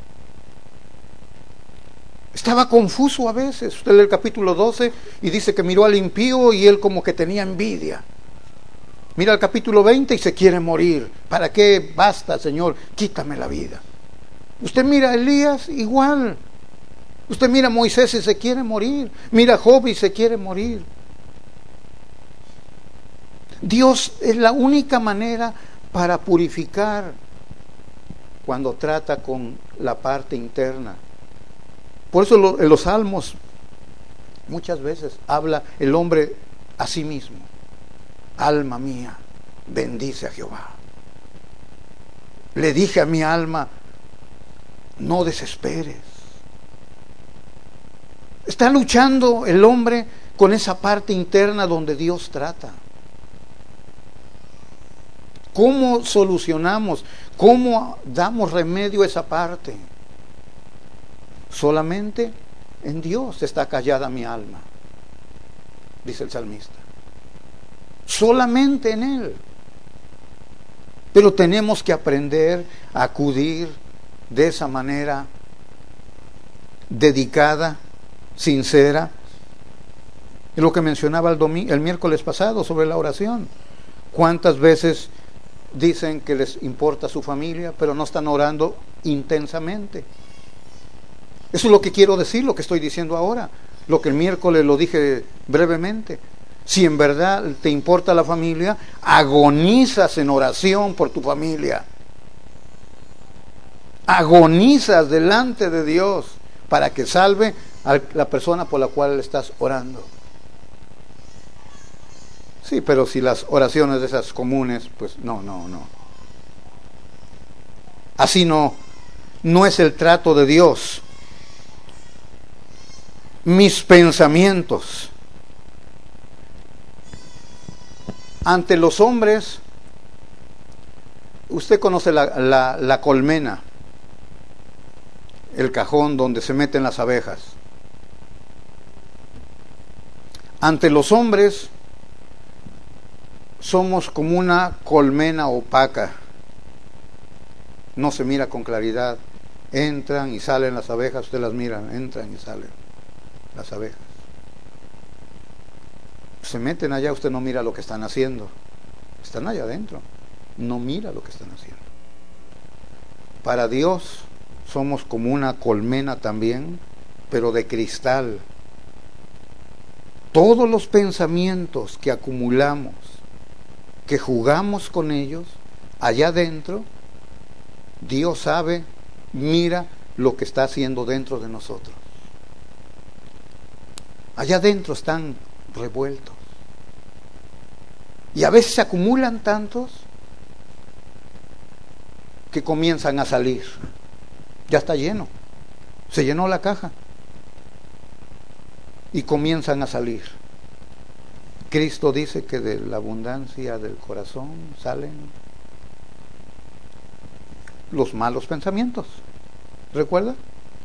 Estaba confuso a veces. Usted lee el capítulo doce y dice que miró al impío y él como que tenía envidia. Mira el capítulo veinte y se quiere morir. ¿Para qué? Basta, Señor, quítame la vida. Usted mira a Elías igual. Usted mira a Moisés y se quiere morir. Mira a Job y se quiere morir. Dios es la única manera para purificar cuando trata con la parte interna. Por eso lo, en los salmos muchas veces habla el hombre a sí mismo. Alma mía, bendice a Jehová. Le dije a mi alma, no desesperes. Está luchando el hombre con esa parte interna donde Dios trata. ¿Cómo solucionamos? ¿Cómo damos remedio a esa parte? Solamente en Dios está callada mi alma, dice el salmista. Solamente en Él. Pero tenemos que aprender a acudir de esa manera dedicada, sincera. Es lo que mencionaba el, domingo, el miércoles pasado sobre la oración. ¿Cuántas veces dicen que les importa su familia, pero no están orando intensamente? Eso es lo que quiero decir, lo que estoy diciendo ahora, lo que el miércoles lo dije brevemente. Si en verdad te importa la familia, agonizas en oración por tu familia. Agonizas delante de Dios para que salve a la persona por la cual estás orando. Sí, pero si las oraciones de esas comunes, pues no, no, no. Así no, no es el trato de Dios. Mis pensamientos ante los hombres, usted conoce la, la, la colmena, el cajón donde se meten las abejas. Ante los hombres somos como una colmena opaca, no se mira con claridad. Entran y salen las abejas, usted las mira, entran y salen las abejas. Se meten allá, usted no mira lo que están haciendo. Están allá adentro, no mira lo que están haciendo. Para Dios somos como una colmena también, pero de cristal. Todos los pensamientos que acumulamos, que jugamos con ellos, allá adentro, Dios sabe, mira lo que está haciendo dentro de nosotros. allá adentro están revueltos. Y a veces se acumulan tantos que comienzan a salir. Ya está lleno. Se llenó la caja. Y comienzan a salir. Cristo dice que de la abundancia del corazón salen los malos pensamientos. ¿Recuerda?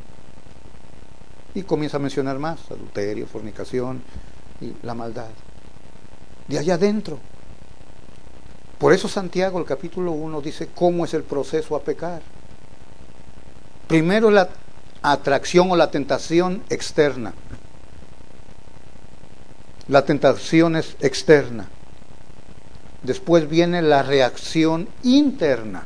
Y comienza a mencionar más: adulterio, fornicación y la maldad. De allá adentro. Por eso Santiago, el capítulo uno, dice cómo es el proceso a pecar. Primero la atracción o la tentación externa. La tentación es externa. Después viene la reacción interna.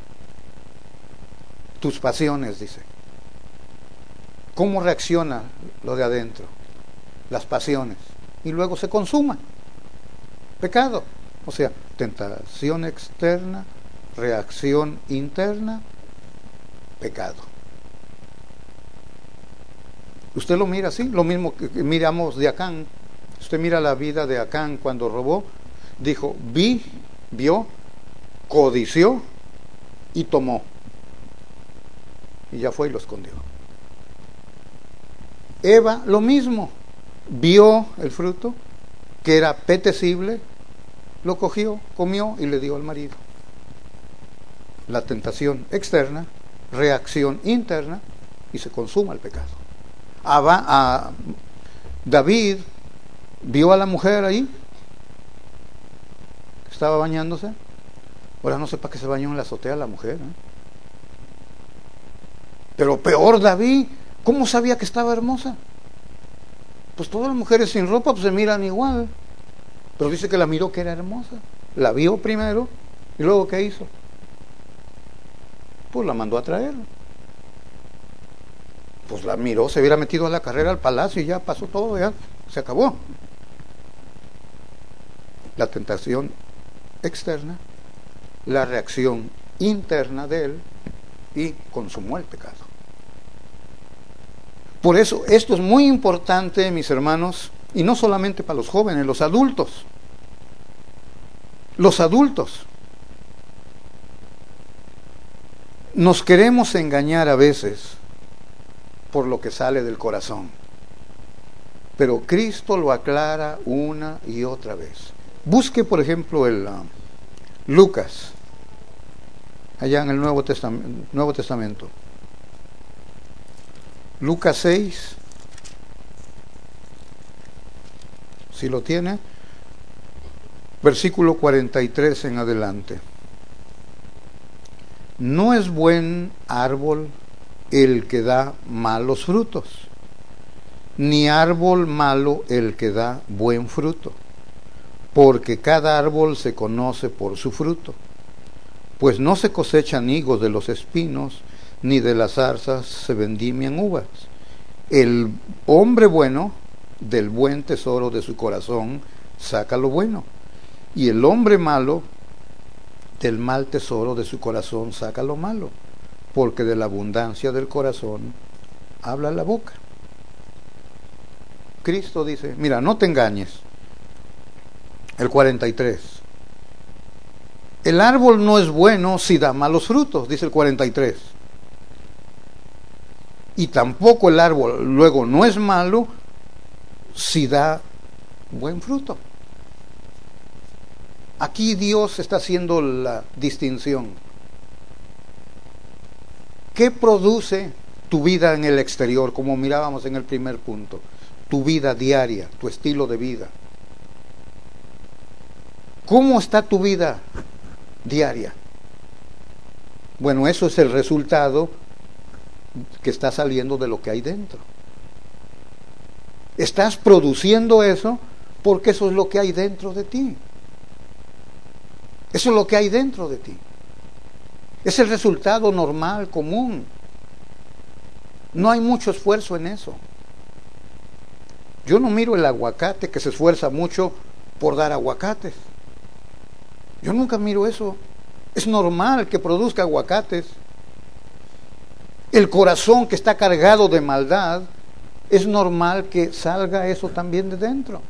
Tus pasiones, dice. ¿Cómo reacciona lo de adentro? Las pasiones. Y luego se consuma. Pecado. O sea, tentación externa, reacción interna, pecado. Usted lo mira así, lo mismo que miramos de Acán. Usted mira la vida de Acán cuando robó. Dijo, vi, vio, codició y tomó. Y ya fue y lo escondió. Eva, lo mismo. Vio el fruto, que era apetecible, lo cogió, comió y le dio al marido. La tentación externa, reacción interna, y se consuma el pecado. A, a David vio a la mujer ahí, que estaba bañándose. Ahora no sé para qué se bañó en la azotea la mujer, ¿eh? Pero peor David, ¿cómo sabía que estaba hermosa? Pues todas las mujeres sin ropa pues se miran igual. Pero dice que la miró que era hermosa. La vio primero y luego ¿qué hizo? Pues la mandó a traer. Pues la miró, se hubiera metido a la carrera al palacio y ya pasó todo, ya se acabó. La tentación externa, la reacción interna de él, y consumó el pecado. Por eso esto es muy importante, mis hermanos, y no solamente para los jóvenes, los adultos. Los adultos. Nos queremos engañar a veces por lo que sale del corazón. Pero Cristo lo aclara una y otra vez. Busque, por ejemplo, el uh, Lucas, allá en el Nuevo Testamento, Nuevo Testamento. Lucas seis, si lo tiene, versículo cuarenta y tres en adelante. No es buen árbol el que da malos frutos, ni árbol malo el que da buen fruto, porque cada árbol se conoce por su fruto. Pues no se cosechan higos de los espinos, ni de las zarzas se vendimian uvas. El hombre bueno del buen tesoro de su corazón saca lo bueno, y el hombre malo del mal tesoro de su corazón saca lo malo, porque de la abundancia del corazón habla la boca. Cristo dice, mira, no te engañes. El cuarenta y tres. El árbol no es bueno si da malos frutos, dice el cuarenta y tres. Y tampoco el árbol luego no es malo si da buen fruto. Aquí Dios está haciendo la distinción. ¿Qué produce tu vida en el exterior? Como mirábamos en el primer punto. Tu vida diaria, tu estilo de vida. ¿Cómo está tu vida diaria? Bueno, eso es el resultado que está saliendo de lo que hay dentro. Estás produciendo eso porque eso es lo que hay dentro de ti. Eso es lo que hay dentro de ti. Es el resultado normal, común. No hay mucho esfuerzo en eso. Yo no miro el aguacate que se esfuerza mucho por dar aguacates. Yo nunca miro eso. Es normal que produzca aguacates. El corazón que está cargado de maldad es normal que salga eso también de dentro.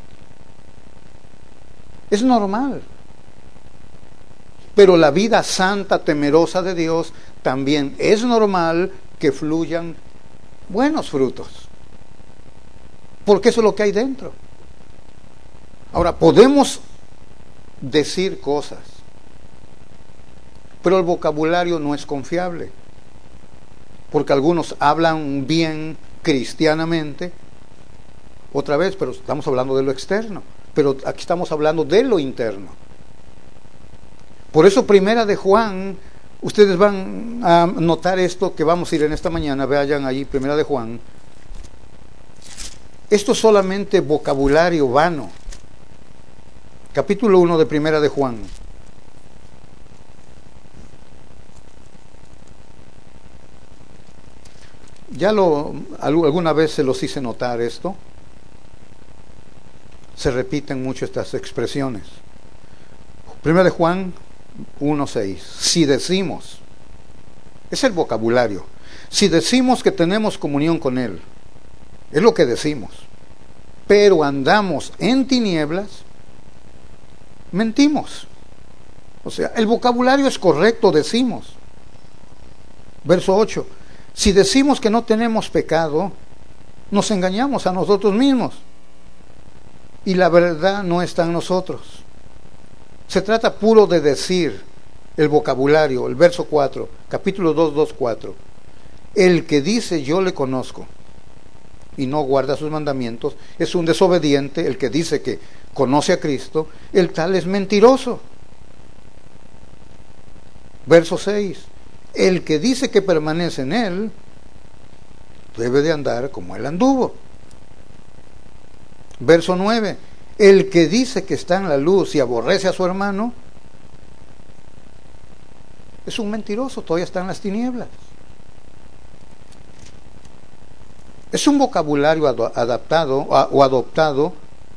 Es normal. Pero la vida santa, temerosa de Dios, también es normal que fluyan buenos frutos. Porque eso es lo que hay dentro. Ahora, podemos decir cosas, pero el vocabulario no es confiable. Porque algunos hablan bien cristianamente, otra vez, pero estamos hablando de lo externo. Pero aquí estamos hablando de lo interno. Por eso Primera de Juan, ustedes van a notar esto que vamos a ir en esta mañana, vayan ahí, Primera de Juan. Esto es solamente vocabulario vano. Capítulo uno de Primera de Juan. Ya lo, alguna vez se los hice notar esto. Se repiten mucho estas expresiones. Primera de Juan uno seis. Si decimos, es el vocabulario, si decimos que tenemos comunión con Él, es lo que decimos, pero andamos en tinieblas, mentimos. O sea, el vocabulario es correcto, decimos. Verso ocho. Si decimos que no tenemos pecado, nos engañamos a nosotros mismos y la verdad no está en nosotros. Se trata puro de decir, el vocabulario, el verso cuatro, capítulo dos, dos, cuatro. El que dice yo le conozco y no guarda sus mandamientos es un desobediente. El que dice que conoce a Cristo, el tal es mentiroso. Verso seis. El que dice que permanece en Él debe de andar como Él anduvo. Verso nueve. El que dice que está en la luz y aborrece a su hermano es un mentiroso, todavía está en las tinieblas. Es un vocabulario adaptado o adoptado,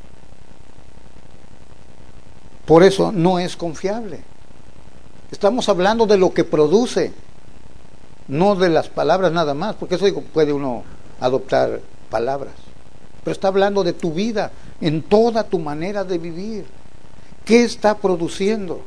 por eso no es confiable. Estamos hablando de lo que produce, no de las palabras nada más, porque eso digo, puede uno adoptar palabras, pero está hablando de tu vida, en toda tu manera de vivir. ¿Qué está produciendo?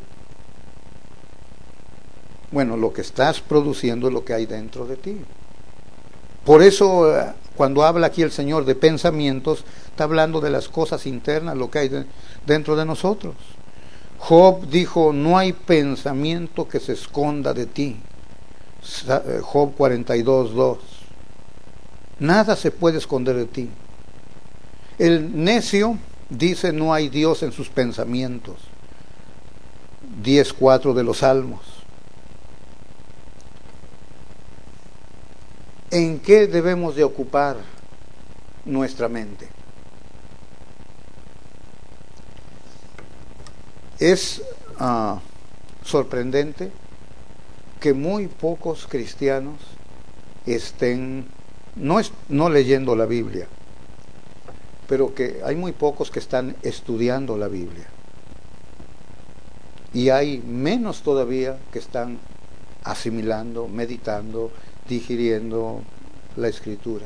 Bueno, lo que estás produciendo es lo que hay dentro de ti. Por eso, cuando habla aquí el Señor de pensamientos, está hablando de las cosas internas, lo que hay de, dentro de nosotros. Job dijo, no hay pensamiento que se esconda de ti. Job cuarenta y dos, dos. Nada se puede esconder de ti. El necio dice, no hay Dios en sus pensamientos. diez, cuatro de los Salmos. ¿En qué debemos de ocupar nuestra mente? Es uh, sorprendente que muy pocos cristianos estén, no, es, no leyendo la Biblia, pero que hay muy pocos que están estudiando la Biblia. Y hay menos todavía que están asimilando, meditando, digiriendo la Escritura.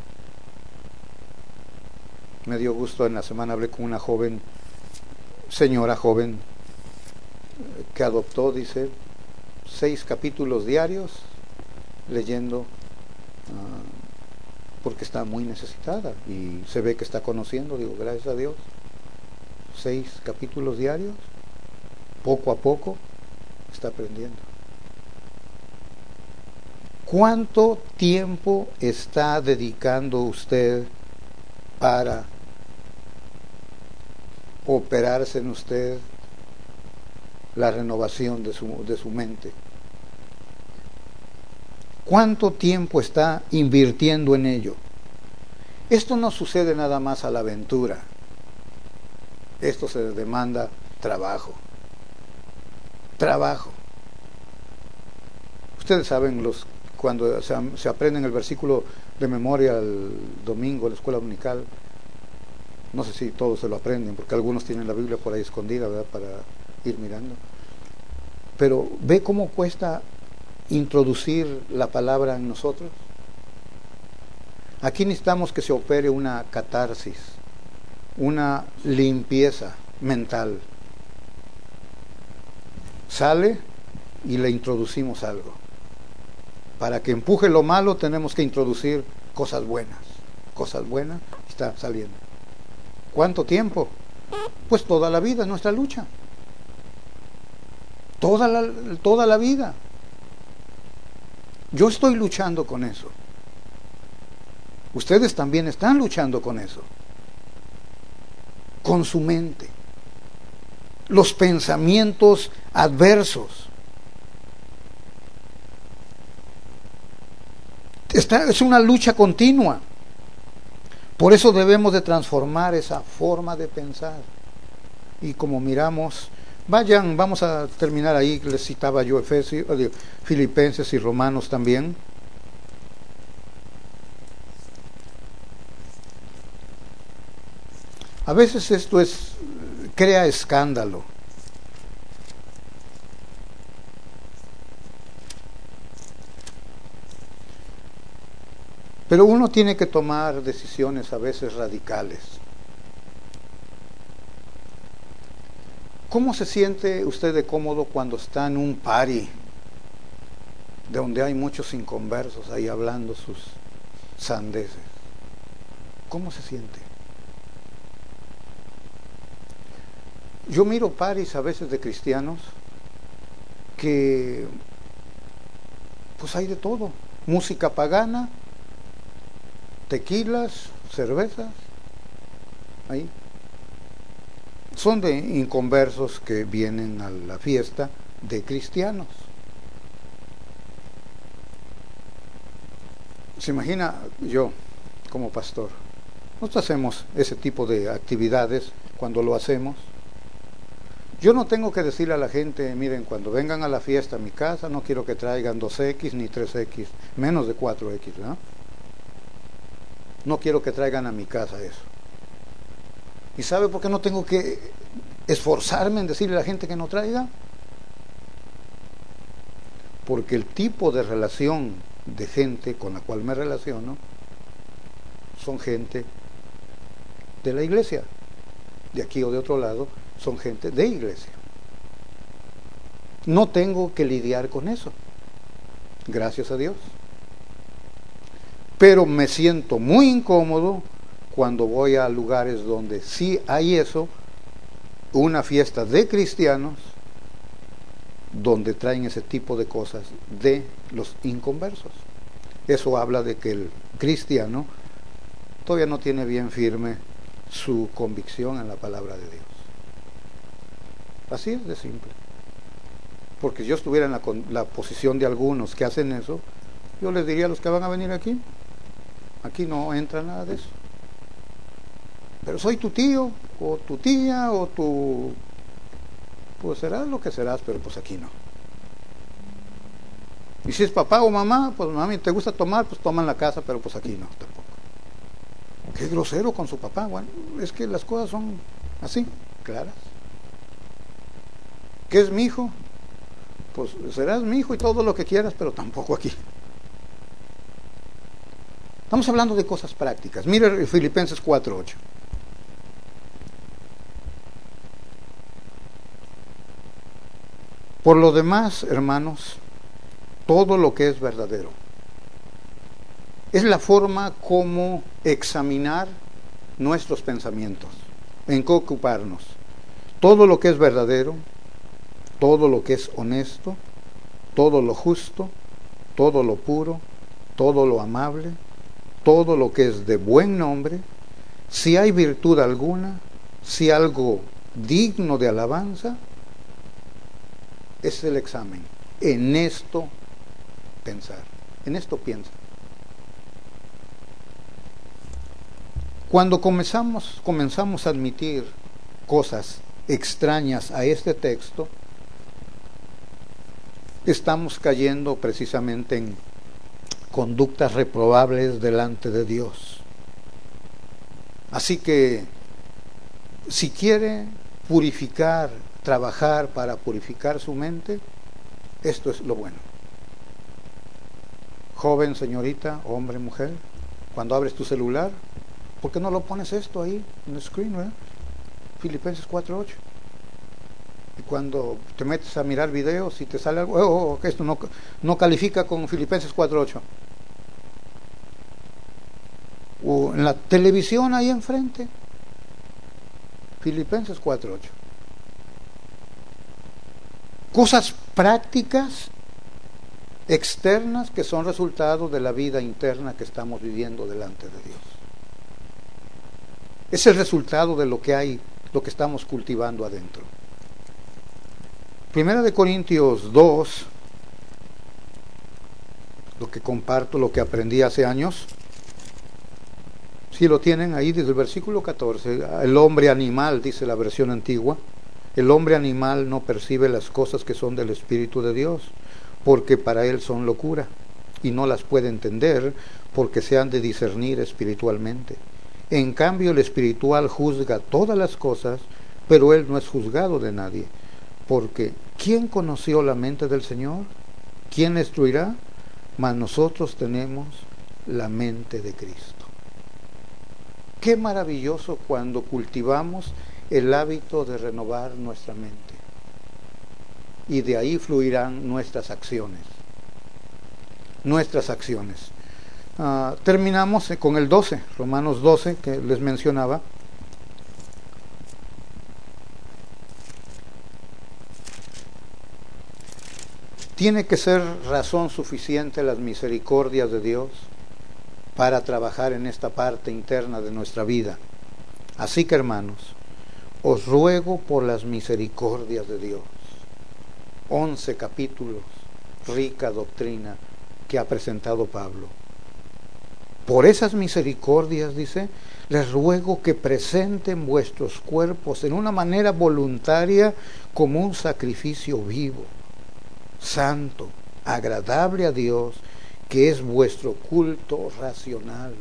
Me dio gusto, en la semana hablé con una joven, señora joven, que adoptó, dice, seis capítulos diarios leyendo, uh, porque está muy necesitada y se ve que está conociendo. Digo, gracias a Dios, seis capítulos diarios, poco a poco está aprendiendo. ¿Cuánto tiempo está dedicando usted para operarse en usted la renovación de su, de su mente? ¿Cuánto tiempo está invirtiendo en ello? Esto no sucede nada más a la aventura. Esto se demanda trabajo. Trabajo. Ustedes saben, los cuando se, se aprenden el versículo de memoria el domingo en la escuela dominical, no sé si todos se lo aprenden, porque algunos tienen la Biblia por ahí escondida, ¿verdad?, para ir mirando. Pero ve cómo cuesta introducir la palabra en nosotros. Aquí necesitamos que se opere una catarsis, una limpieza mental. Sale y le introducimos algo. Para que empuje lo malo tenemos que introducir cosas buenas. Cosas buenas, está saliendo. ¿Cuánto tiempo? Pues toda la vida, nuestra lucha. Toda la, toda la vida. Yo estoy luchando con eso. Ustedes también están luchando con eso. Con su mente. Los pensamientos adversos. Esta es una lucha continua. Por eso debemos de transformar esa forma de pensar. Y como miramos, vayan, vamos a terminar ahí, les citaba yo Efesios, Filipenses y Romanos también. A veces esto es, crea escándalo. Pero uno tiene que tomar decisiones a veces radicales. ¿Cómo se siente usted de cómodo cuando está en un party de donde hay muchos inconversos ahí hablando sus sandeces? ¿Cómo se siente? Yo miro paris a veces de cristianos que pues hay de todo, música pagana, tequilas, cervezas, ahí. Son de inconversos que vienen a la fiesta de cristianos. Se imagina yo como pastor, nosotros hacemos ese tipo de actividades cuando lo hacemos. Yo no tengo que decirle a la gente, miren, cuando vengan a la fiesta a mi casa, no quiero que traigan dos equis ni tres equis, menos de cuatro equis, ¿no? No quiero que traigan a mi casa eso. ¿Y sabe por qué no tengo que esforzarme en decirle a la gente que no traiga? Porque el tipo de relación de gente con la cual me relaciono son gente de la iglesia, de aquí o de otro lado, son gente de iglesia. No tengo que lidiar con eso, gracias a Dios. Pero me siento muy incómodo cuando voy a lugares donde sí hay eso, una fiesta de cristianos, donde traen ese tipo de cosas de los inconversos. Eso habla de que el cristiano todavía no tiene bien firme su convicción en la palabra de Dios. Así es de simple. Porque si yo estuviera en la, la posición de algunos que hacen eso, yo les diría a los que van a venir aquí, aquí no entra nada de eso. Pero soy tu tío, o tu tía, o tu... Pues serás lo que serás, pero pues aquí no. Y si es papá o mamá, pues mami, ¿te gusta tomar? Pues toma en la casa, pero pues aquí no, tampoco. Qué grosero con su papá. Bueno, es que las cosas son así, claras. ¿Qué es mi hijo? Pues serás mi hijo y todo lo que quieras, pero tampoco aquí. Estamos hablando de cosas prácticas. Mire Filipenses cuatro ocho. Por lo demás, hermanos, todo lo que es verdadero. Es la forma como examinar nuestros pensamientos, en qué ocuparnos. Todo lo que es verdadero, todo lo que es honesto, todo lo justo, todo lo puro, todo lo amable, todo lo que es de buen nombre, si hay virtud alguna, si algo digno de alabanza, es el examen. En esto pensar, en esto piensa. Cuando comenzamos, comenzamos a admitir cosas extrañas a este texto, estamos cayendo precisamente en conductas reprobables delante de Dios. Así que, si quiere purificar, trabajar para purificar su mente, esto es lo bueno. Joven, señorita, hombre, mujer, Cuando abres tu celular, ¿por qué no lo pones esto ahí en el screen, ¿verdad? Filipenses cuatro ocho. Y cuando te metes a mirar videos y te sale algo, oh, oh, que esto no, no califica con Filipenses cuatro ocho. O en la televisión ahí enfrente, Filipenses cuatro ocho. Cosas prácticas, externas, que son resultado de la vida interna que estamos viviendo delante de Dios. Es el resultado de lo que hay, lo que estamos cultivando adentro. Primera de Corintios dos, lo que comparto, lo que aprendí hace años. Si lo tienen ahí desde el versículo catorce, el hombre animal, dice la versión antigua, el hombre animal no percibe las cosas que son del Espíritu de Dios, porque para él son locura, y no las puede entender, porque se han de discernir espiritualmente. En cambio, el espiritual juzga todas las cosas, pero él no es juzgado de nadie, porque ¿quién conoció la mente del Señor? ¿Quién la instruirá? Mas nosotros tenemos la mente de Cristo. Qué maravilloso cuando cultivamos el hábito de renovar nuestra mente. Y de ahí fluirán nuestras acciones. Nuestras acciones. Uh, terminamos con el doce, Romanos doce, que les mencionaba. Tiene que ser razón suficiente las misericordias de Dios para trabajar en esta parte interna de nuestra vida. Así que, hermanos, os ruego por las misericordias de Dios. Once capítulos, rica doctrina que ha presentado Pablo. Por esas misericordias, dice, les ruego que presenten vuestros cuerpos en una manera voluntaria como un sacrificio vivo, santo, agradable a Dios, que es vuestro culto racional.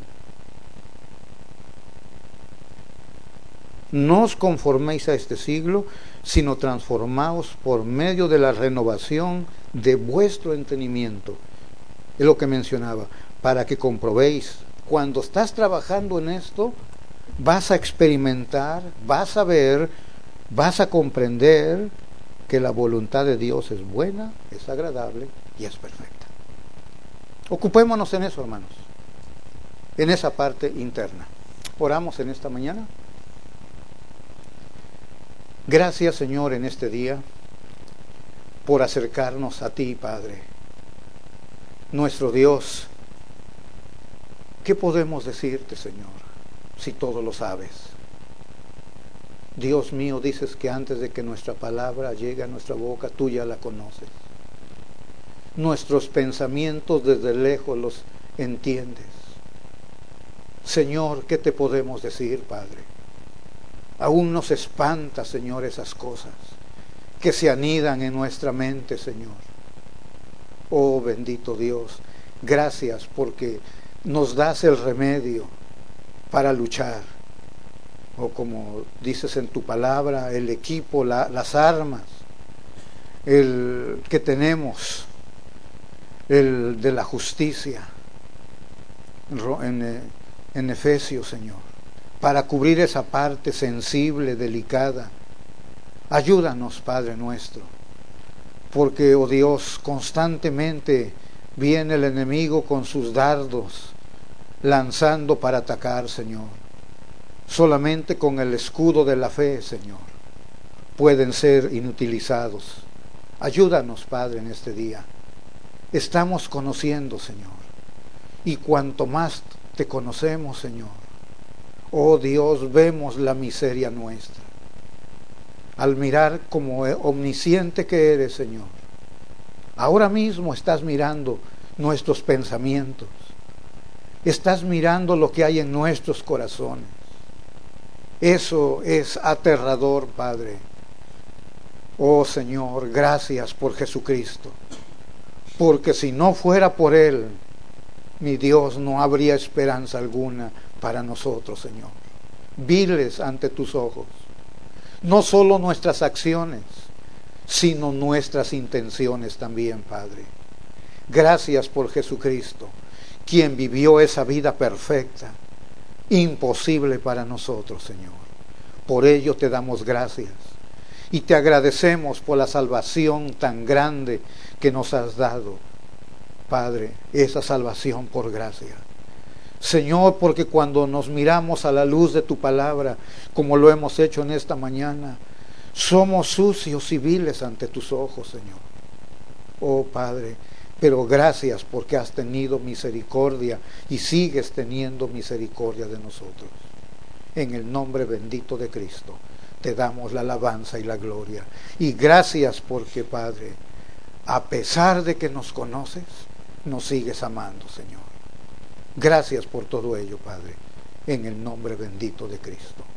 No os conforméis a este siglo, sino transformaos por medio de la renovación de vuestro entendimiento. Es lo que mencionaba, para que comprobéis. Cuando estás trabajando en esto, vas a experimentar, vas a ver, vas a comprender que la voluntad de Dios es buena, es agradable y es perfecta. Ocupémonos en eso, hermanos, en esa parte interna. Oramos en esta mañana. Gracias, Señor, en este día por acercarnos a ti, Padre, nuestro Dios. ¿Qué podemos decirte, Señor, si todo lo sabes? Dios mío, dices que antes de que nuestra palabra llegue a nuestra boca, tú ya la conoces. Nuestros pensamientos desde lejos los entiendes. Señor, ¿qué te podemos decir, Padre? Aún nos espanta, Señor, esas cosas que se anidan en nuestra mente, Señor. Oh, bendito Dios, gracias porque nos das el remedio para luchar. O como dices en tu palabra, el equipo, la, las armas, el que tenemos, el de la justicia, en, en Efesios, Señor, para cubrir esa parte sensible, delicada. Ayúdanos, Padre nuestro, porque, oh Dios, constantemente viene el enemigo con sus dardos, lanzando para atacar, Señor. Solamente con el escudo de la fe, Señor, pueden ser inutilizados. Ayúdanos, Padre, en este día. Estamos conociendo, Señor, y cuanto más te conocemos, Señor, oh Dios, vemos la miseria nuestra. Al mirar como omnisciente que eres, Señor, ahora mismo estás mirando nuestros pensamientos, estás mirando lo que hay en nuestros corazones. Eso es aterrador, Padre. Oh Señor, gracias por Jesucristo, porque si no fuera por Él, mi Dios, no habría esperanza alguna para nosotros, Señor. Viles ante tus ojos, no solo nuestras acciones, sino nuestras intenciones también, Padre. Gracias por Jesucristo, quien vivió esa vida perfecta, imposible para nosotros, Señor. Por ello te damos gracias y te agradecemos por la salvación tan grande que nos has dado, Padre, esa salvación por gracia. Señor, porque cuando nos miramos a la luz de tu palabra, como lo hemos hecho en esta mañana, somos sucios y viles ante tus ojos, Señor. Oh Padre, pero gracias porque has tenido misericordia y sigues teniendo misericordia de nosotros. En el nombre bendito de Cristo, te damos la alabanza y la gloria. Y gracias porque, Padre, a pesar de que nos conoces, nos sigues amando, Señor. Gracias por todo ello, Padre, en el nombre bendito de Cristo.